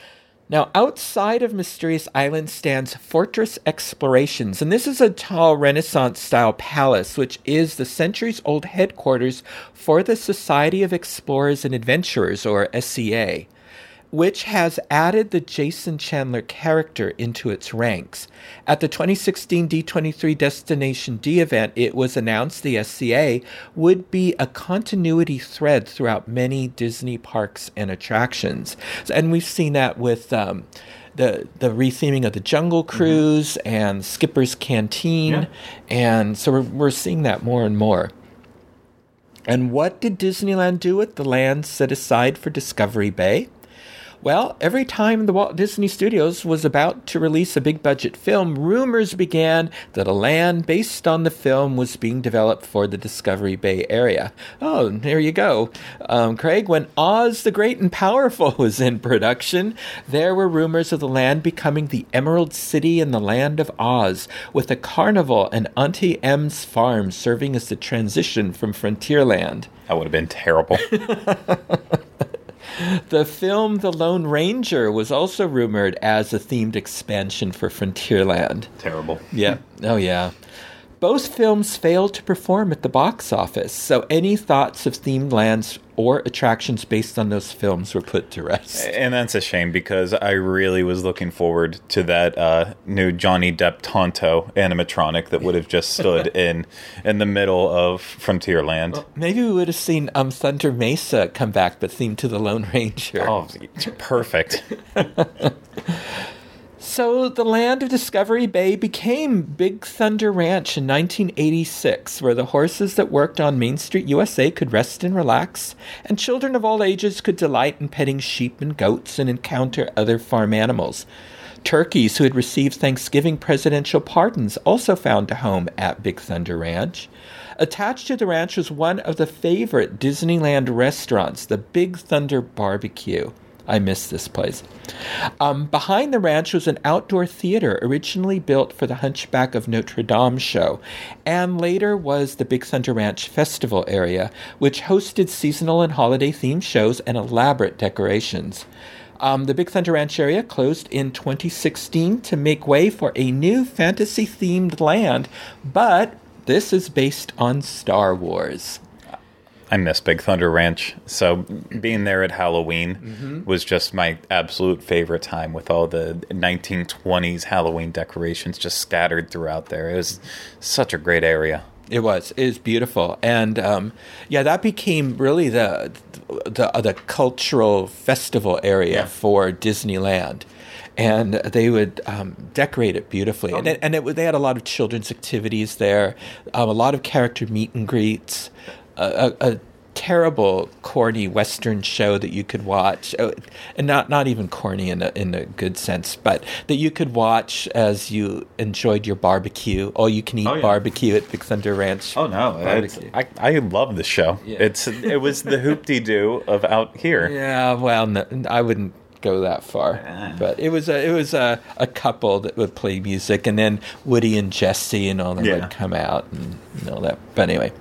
Now, outside of Mysterious Island stands Fortress Explorations, and this is a tall Renaissance-style palace, which is the centuries-old headquarters for the Society of Explorers and Adventurers, or S C A, which has added the Jason Chandler character into its ranks. At the twenty sixteen D twenty-three Destination D event, it was announced the S C A would be a continuity thread throughout many Disney parks and attractions. And we've seen that with um, the the retheming of the Jungle Cruise mm-hmm. and Skipper's Canteen. Yeah. And so we're, we're seeing that more and more. And what did Disneyland do with the land set aside for Discovery Bay? Well, every time the Walt Disney Studios was about to release a big-budget film, rumors began that a land based on the film was being developed for the Discovery Bay area. Oh, there you go. Um, Craig, when Oz the Great and Powerful was in production, there were rumors of the land becoming the Emerald City in the Land of Oz, with a carnival and Auntie M's farm serving as the transition from Frontierland. That would have been terrible. The film The Lone Ranger was also rumored as a themed expansion for Frontierland. Terrible. Yeah. Oh, yeah. Both films failed to perform at the box office, so any thoughts of themed lands or attractions based on those films were put to rest. And that's a shame, because I really was looking forward to that uh, new Johnny Depp Tonto animatronic that would have just stood in in the middle of Frontierland. Well, maybe we would have seen um, Thunder Mesa come back, but themed to the Lone Ranger. Oh, perfect. So the land of Discovery Bay became Big Thunder Ranch in nineteen eighty-six, where the horses that worked on Main Street U S A could rest and relax, and children of all ages could delight in petting sheep and goats and encounter other farm animals. Turkeys who had received Thanksgiving presidential pardons also found a home at Big Thunder Ranch. Attached to the ranch was one of the favorite Disneyland restaurants, the Big Thunder Barbecue. I miss this place. Um, behind the ranch was an outdoor theater originally built for the Hunchback of Notre Dame show, and later was the Big Thunder Ranch Festival area, which hosted seasonal and holiday-themed shows and elaborate decorations. Um, the Big Thunder Ranch area closed in twenty sixteen to make way for a new fantasy-themed land, but this is based on Star Wars. I miss Big Thunder Ranch, so being there at Halloween mm-hmm. was just my absolute favorite time, with all the nineteen twenties Halloween decorations just scattered throughout there. It was such a great area. It was. It was beautiful. And, um, yeah, that became really the the, the cultural festival area yeah. for Disneyland. And they would um, decorate it beautifully. Oh. And, it, and it, they had a lot of children's activities there, um, a lot of character meet and greets. A, a, a terrible, corny Western show that you could watch, and not not even corny in a, in a good sense, but that you could watch as you enjoyed your barbecue. All you can eat oh, yeah. barbecue at Big Thunder Ranch. Oh no, I I love the show. Yeah. It's it was the hoop-de-doo of out here. Yeah, well, no, I wouldn't go that far, yeah. but it was a it was a, a couple that would play music, and then Woody and Jesse and all that yeah. would come out and, and all that. But anyway.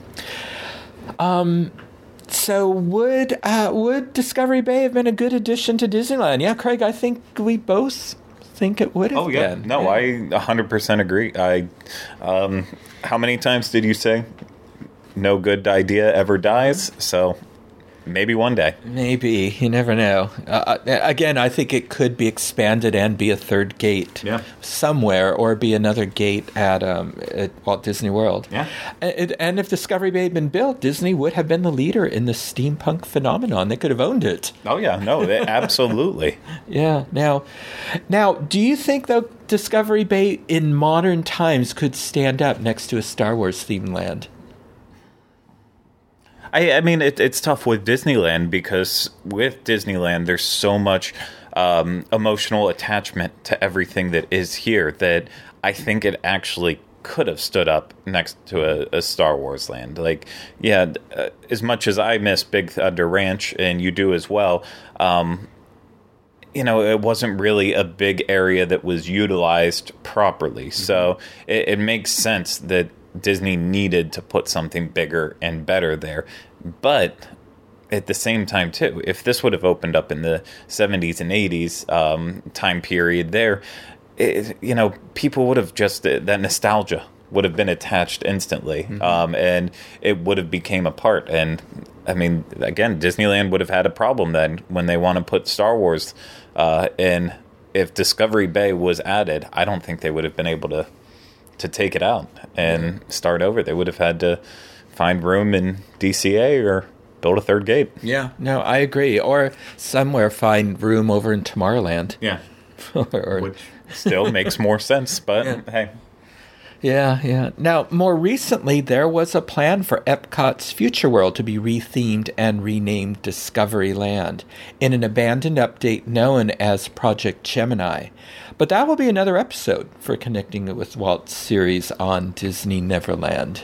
Um, so would uh, would Discovery Bay have been a good addition to Disneyland? Yeah, Craig, I think we both think it would have oh, yeah. been. No, yeah. I one hundred percent agree. I, um, how many times did you say no good idea ever dies? So maybe one day. Maybe. You never know. Uh, again, I think it could be expanded and be a third gate yeah. somewhere, or be another gate at, um, at Walt Disney World. Yeah. And, and if Discovery Bay had been built, Disney would have been the leader in the steampunk phenomenon. They could have owned it. Oh, yeah. No, they, absolutely. Yeah. Now, now, do you think, though, Discovery Bay in modern times could stand up next to a Star Wars themed land? I, I mean, it, it's tough with Disneyland, because with Disneyland, there's so much um, emotional attachment to everything that is here that I think it actually could have stood up next to a, a Star Wars land. Like, yeah, uh, as much as I miss Big Thunder Ranch, and you do as well, um, you know, it wasn't really a big area that was utilized properly. Mm-hmm. So it, it makes sense that Disney needed to put something bigger and better there. But at the same time, too, if this would have opened up in the seventies and eighties um, time period there, it, you know, people would have just, that nostalgia would have been attached instantly, mm-hmm. um, and it would have became a part. And, I mean, again, Disneyland would have had a problem then when they want to put Star Wars uh, in. If Discovery Bay was added, I don't think they would have been able to to take it out and yeah. start over. They would have had to find room in D C A or build a third gate. Yeah, no, I agree. Or somewhere find room over in Tomorrowland. Yeah. or, Which still makes more sense, but yeah. hey. Yeah, yeah. Now, more recently, there was a plan for Epcot's Future World to be rethemed and renamed Discovery Land in an abandoned update known as Project Gemini. But that will be another episode for Connecting with Walt series on Disney Neverland.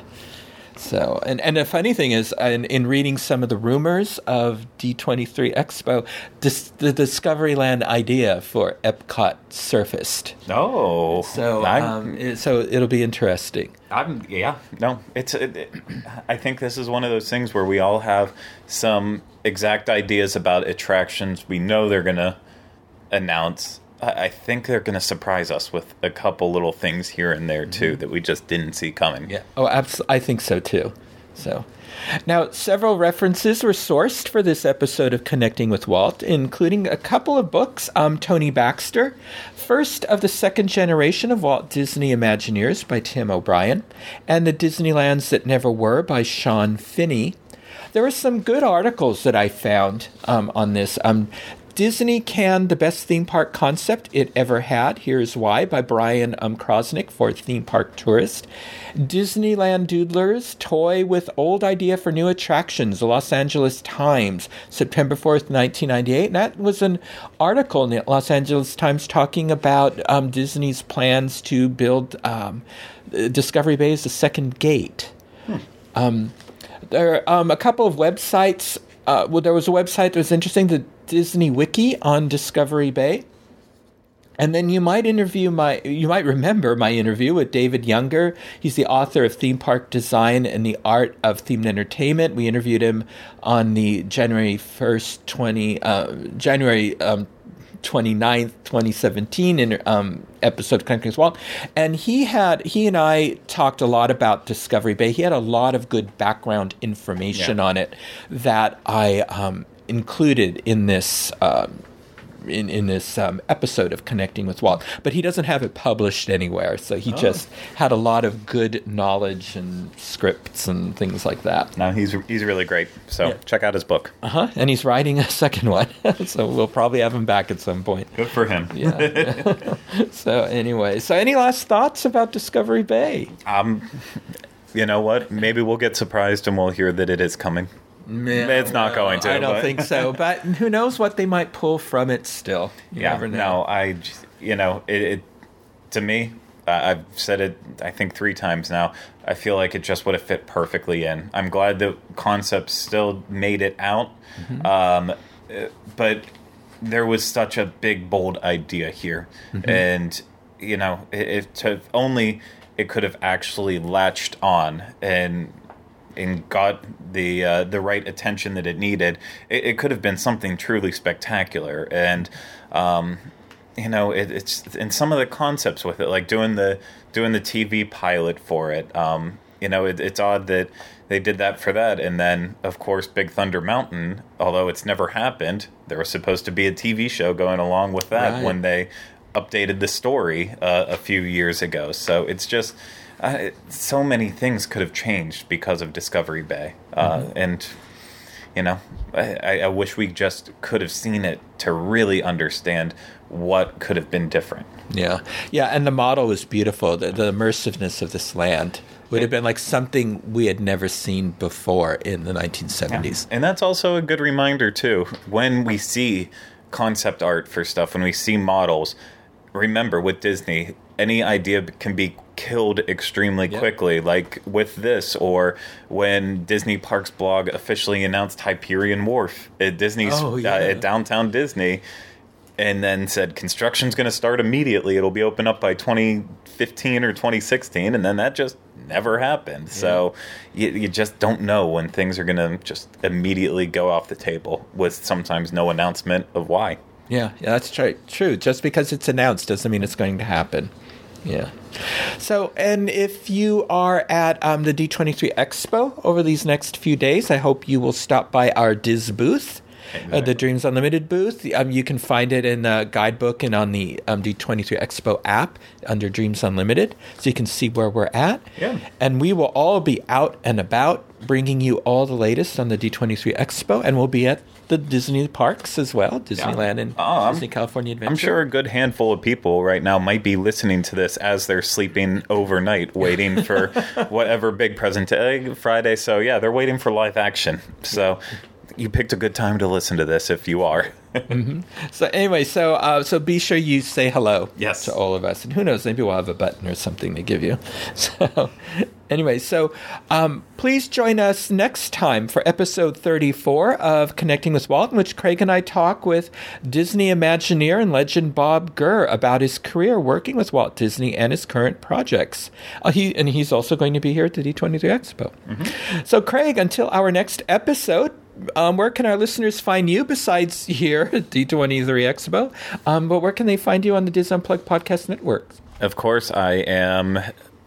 So, and, and the funny thing is, in, in reading some of the rumors of D twenty-three Expo, dis, the Discovery Land idea for Epcot surfaced. Oh, so um, it, so it'll be interesting. I'm yeah, no, it's. It, it, I think this is one of those things where we all have some exact ideas about attractions we know they're gonna announce. I think they're going to surprise us with a couple little things here and there, too, mm-hmm. that we just didn't see coming. Yeah. Oh, absolutely. I think so, too. So, now, several references were sourced for this episode of Connecting with Walt, including a couple of books. Um, Tony Baxter, first of the second generation of Walt Disney Imagineers by Tim O'Brien, and The Disneylands That Never Were by Sean Finney. There were some good articles that I found um, on this. Um, Disney Canned the Best Theme Park Concept It Ever Had. Here's Why by Brian um, Krosnick for Theme Park Tourist. Disneyland Doodlers Toy with Old Idea for New Attractions, the Los Angeles Times, September fourth, nineteen ninety-eight. And that was an article in the Los Angeles Times talking about um, Disney's plans to build um, Discovery Bay as a second gate. Hmm. Um, there are um, a couple of websites. Uh, well, there was a website that was interesting, the Disney Wiki on Discovery Bay. And then you might interview my, you might remember my interview with David Younger. He's the author of Theme Park Design and the Art of Themed Entertainment. We interviewed him on the January first, twenty uh, January um, twenty-ninth, twenty seventeen in, um, episode of Connecting with Walt. And he had, he and I talked a lot about Discovery Bay. He had a lot of good background information yeah. on it that I um, included in this um, in, in this um, episode of Connecting with Walt. But he doesn't have it published anywhere, so he oh. just had a lot of good knowledge and scripts and things like that. No, he's he's really great, so yeah. check out his book. Uh-huh, and he's writing a second one, so we'll probably have him back at some point. Good for him. Yeah. So anyway, so any last thoughts about Discovery Bay? Um, you know what? Maybe we'll get surprised and we'll hear that it is coming. No, it's not no, going to. I don't but. think so. But who knows what they might pull from it still. You yeah, never know. No, I, you know, it, it to me, uh, I've said it, I think, three times now. I feel like it just would have fit perfectly in. I'm glad the concept still made it out. Mm-hmm. Um, but there was such a big, bold idea here. Mm-hmm. And, you know, if to only it could have actually latched on and and got the uh, the right attention that it needed, it, it could have been something truly spectacular. And um, you know, it, it's and some of the concepts with it, like doing the doing the T V pilot for it. Um, you know, it, it's odd that they did that for that, and then of course Big Thunder Mountain, although it's never happened, there was supposed to be a T V show going along with that right. when they updated the story uh, a few years ago. So it's just. Uh, so many things could have changed because of Discovery Bay. Uh, mm-hmm. And, you know, I, I wish we just could have seen it to really understand what could have been different. Yeah. Yeah, and the model was beautiful. The, the immersiveness of this land would have been like something we had never seen before in the nineteen seventies. Yeah. And that's also a good reminder, too. When we see concept art for stuff, when we see models, remember, with Disney, any idea can be killed extremely yep. quickly, like with this, or when Disney Parks blog officially announced Hyperion Wharf at Disney's oh, yeah. uh, at Downtown Disney. and then said construction's going to start immediately. It'll be open up by twenty fifteen or twenty sixteen, and then that just never happened. Yeah. So you, you just don't know when things are going to just immediately go off the table with sometimes no announcement of why. Yeah, yeah, that's true. True. Just because it's announced doesn't mean it's going to happen. Yeah. So, and if you are at um, the D twenty-three Expo over these next few days, I hope you will stop by our D I S booth, uh, the Dreams Unlimited booth. Um, you can find it in the guidebook and on the um, D twenty-three Expo app under Dreams Unlimited, so you can see where we're at. Yeah. And we will all be out and about, bringing you all the latest on the D twenty-three Expo, and we'll be at the Disney parks as well, Disneyland yeah. and oh, Disney California Adventure. I'm sure a good handful of people right now might be listening to this as they're sleeping overnight, waiting for whatever big present uh, Friday. So yeah, they're waiting for live action. So you picked a good time to listen to this if you are. mm-hmm. So anyway, so uh, so be sure you say hello yes. to all of us, and who knows, maybe we'll have a button or something to give you. So anyway, so um, please join us next time for episode thirty-four of Connecting with Walt, in which Craig and I talk with Disney Imagineer and legend Bob Gurr about his career working with Walt Disney and his current projects. Uh, he and he's also going to be here at the D twenty-three Expo. Mm-hmm. So Craig, until our next episode, Um, where can our listeners find you besides here at D twenty-three Expo? Um, but where can they find you on the Diz Unplugged Podcast Network? Of course, I am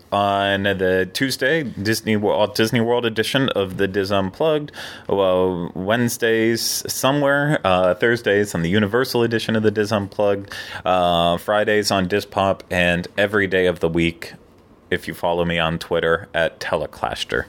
on the Tuesday Disney World, Disney World edition of the Diz Unplugged. Well, Wednesdays somewhere, uh, Thursdays on the Universal edition of the Diz Unplugged, uh, Fridays on Diz Pop, and every day of the week, if you follow me on Twitter, at Teleclaster.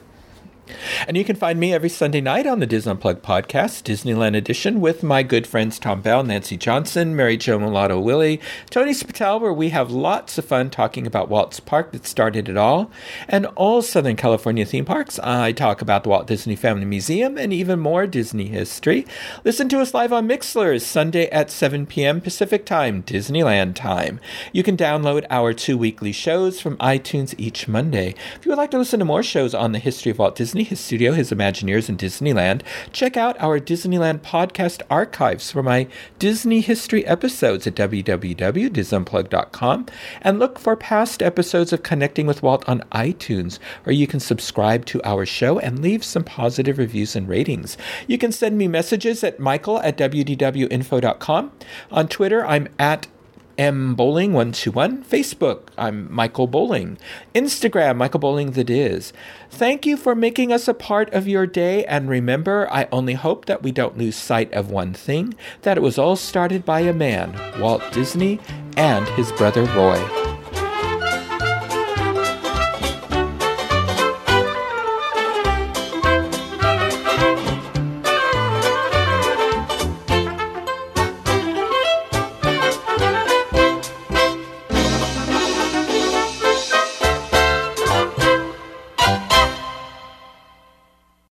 And you can find me every Sunday night on the Diz Unplugged podcast, Disneyland edition, with my good friends Tom Bell, Nancy Johnson, Mary Jo Mulatto Willie, Tony Spatel, where we have lots of fun talking about Walt's park that started it all, and all Southern California theme parks. I talk about the Walt Disney Family Museum and even more Disney history. Listen to us live on Mixlr, Sunday at seven p.m. Pacific Time, Disneyland time. You can download our two weekly shows from iTunes each Monday. If you would like to listen to more shows on the history of Walt Disney, his studio, his Imagineers, and Disneyland, check out our Disneyland podcast archives for my Disney history episodes at w w w dot diz unplugged dot com, and look for past episodes of Connecting with Walt on iTunes, where you can subscribe to our show and leave some positive reviews and ratings. You can send me messages at michael at w d w info dot com. On Twitter, I'm at M Bowling one two one. Facebook, I'm Michael Bowling. Instagram, Michael Bowling the Diz. Thank you for making us a part of your day, and remember, I only hope that we don't lose sight of one thing, that it was all started by a man, Walt Disney, and his brother Roy.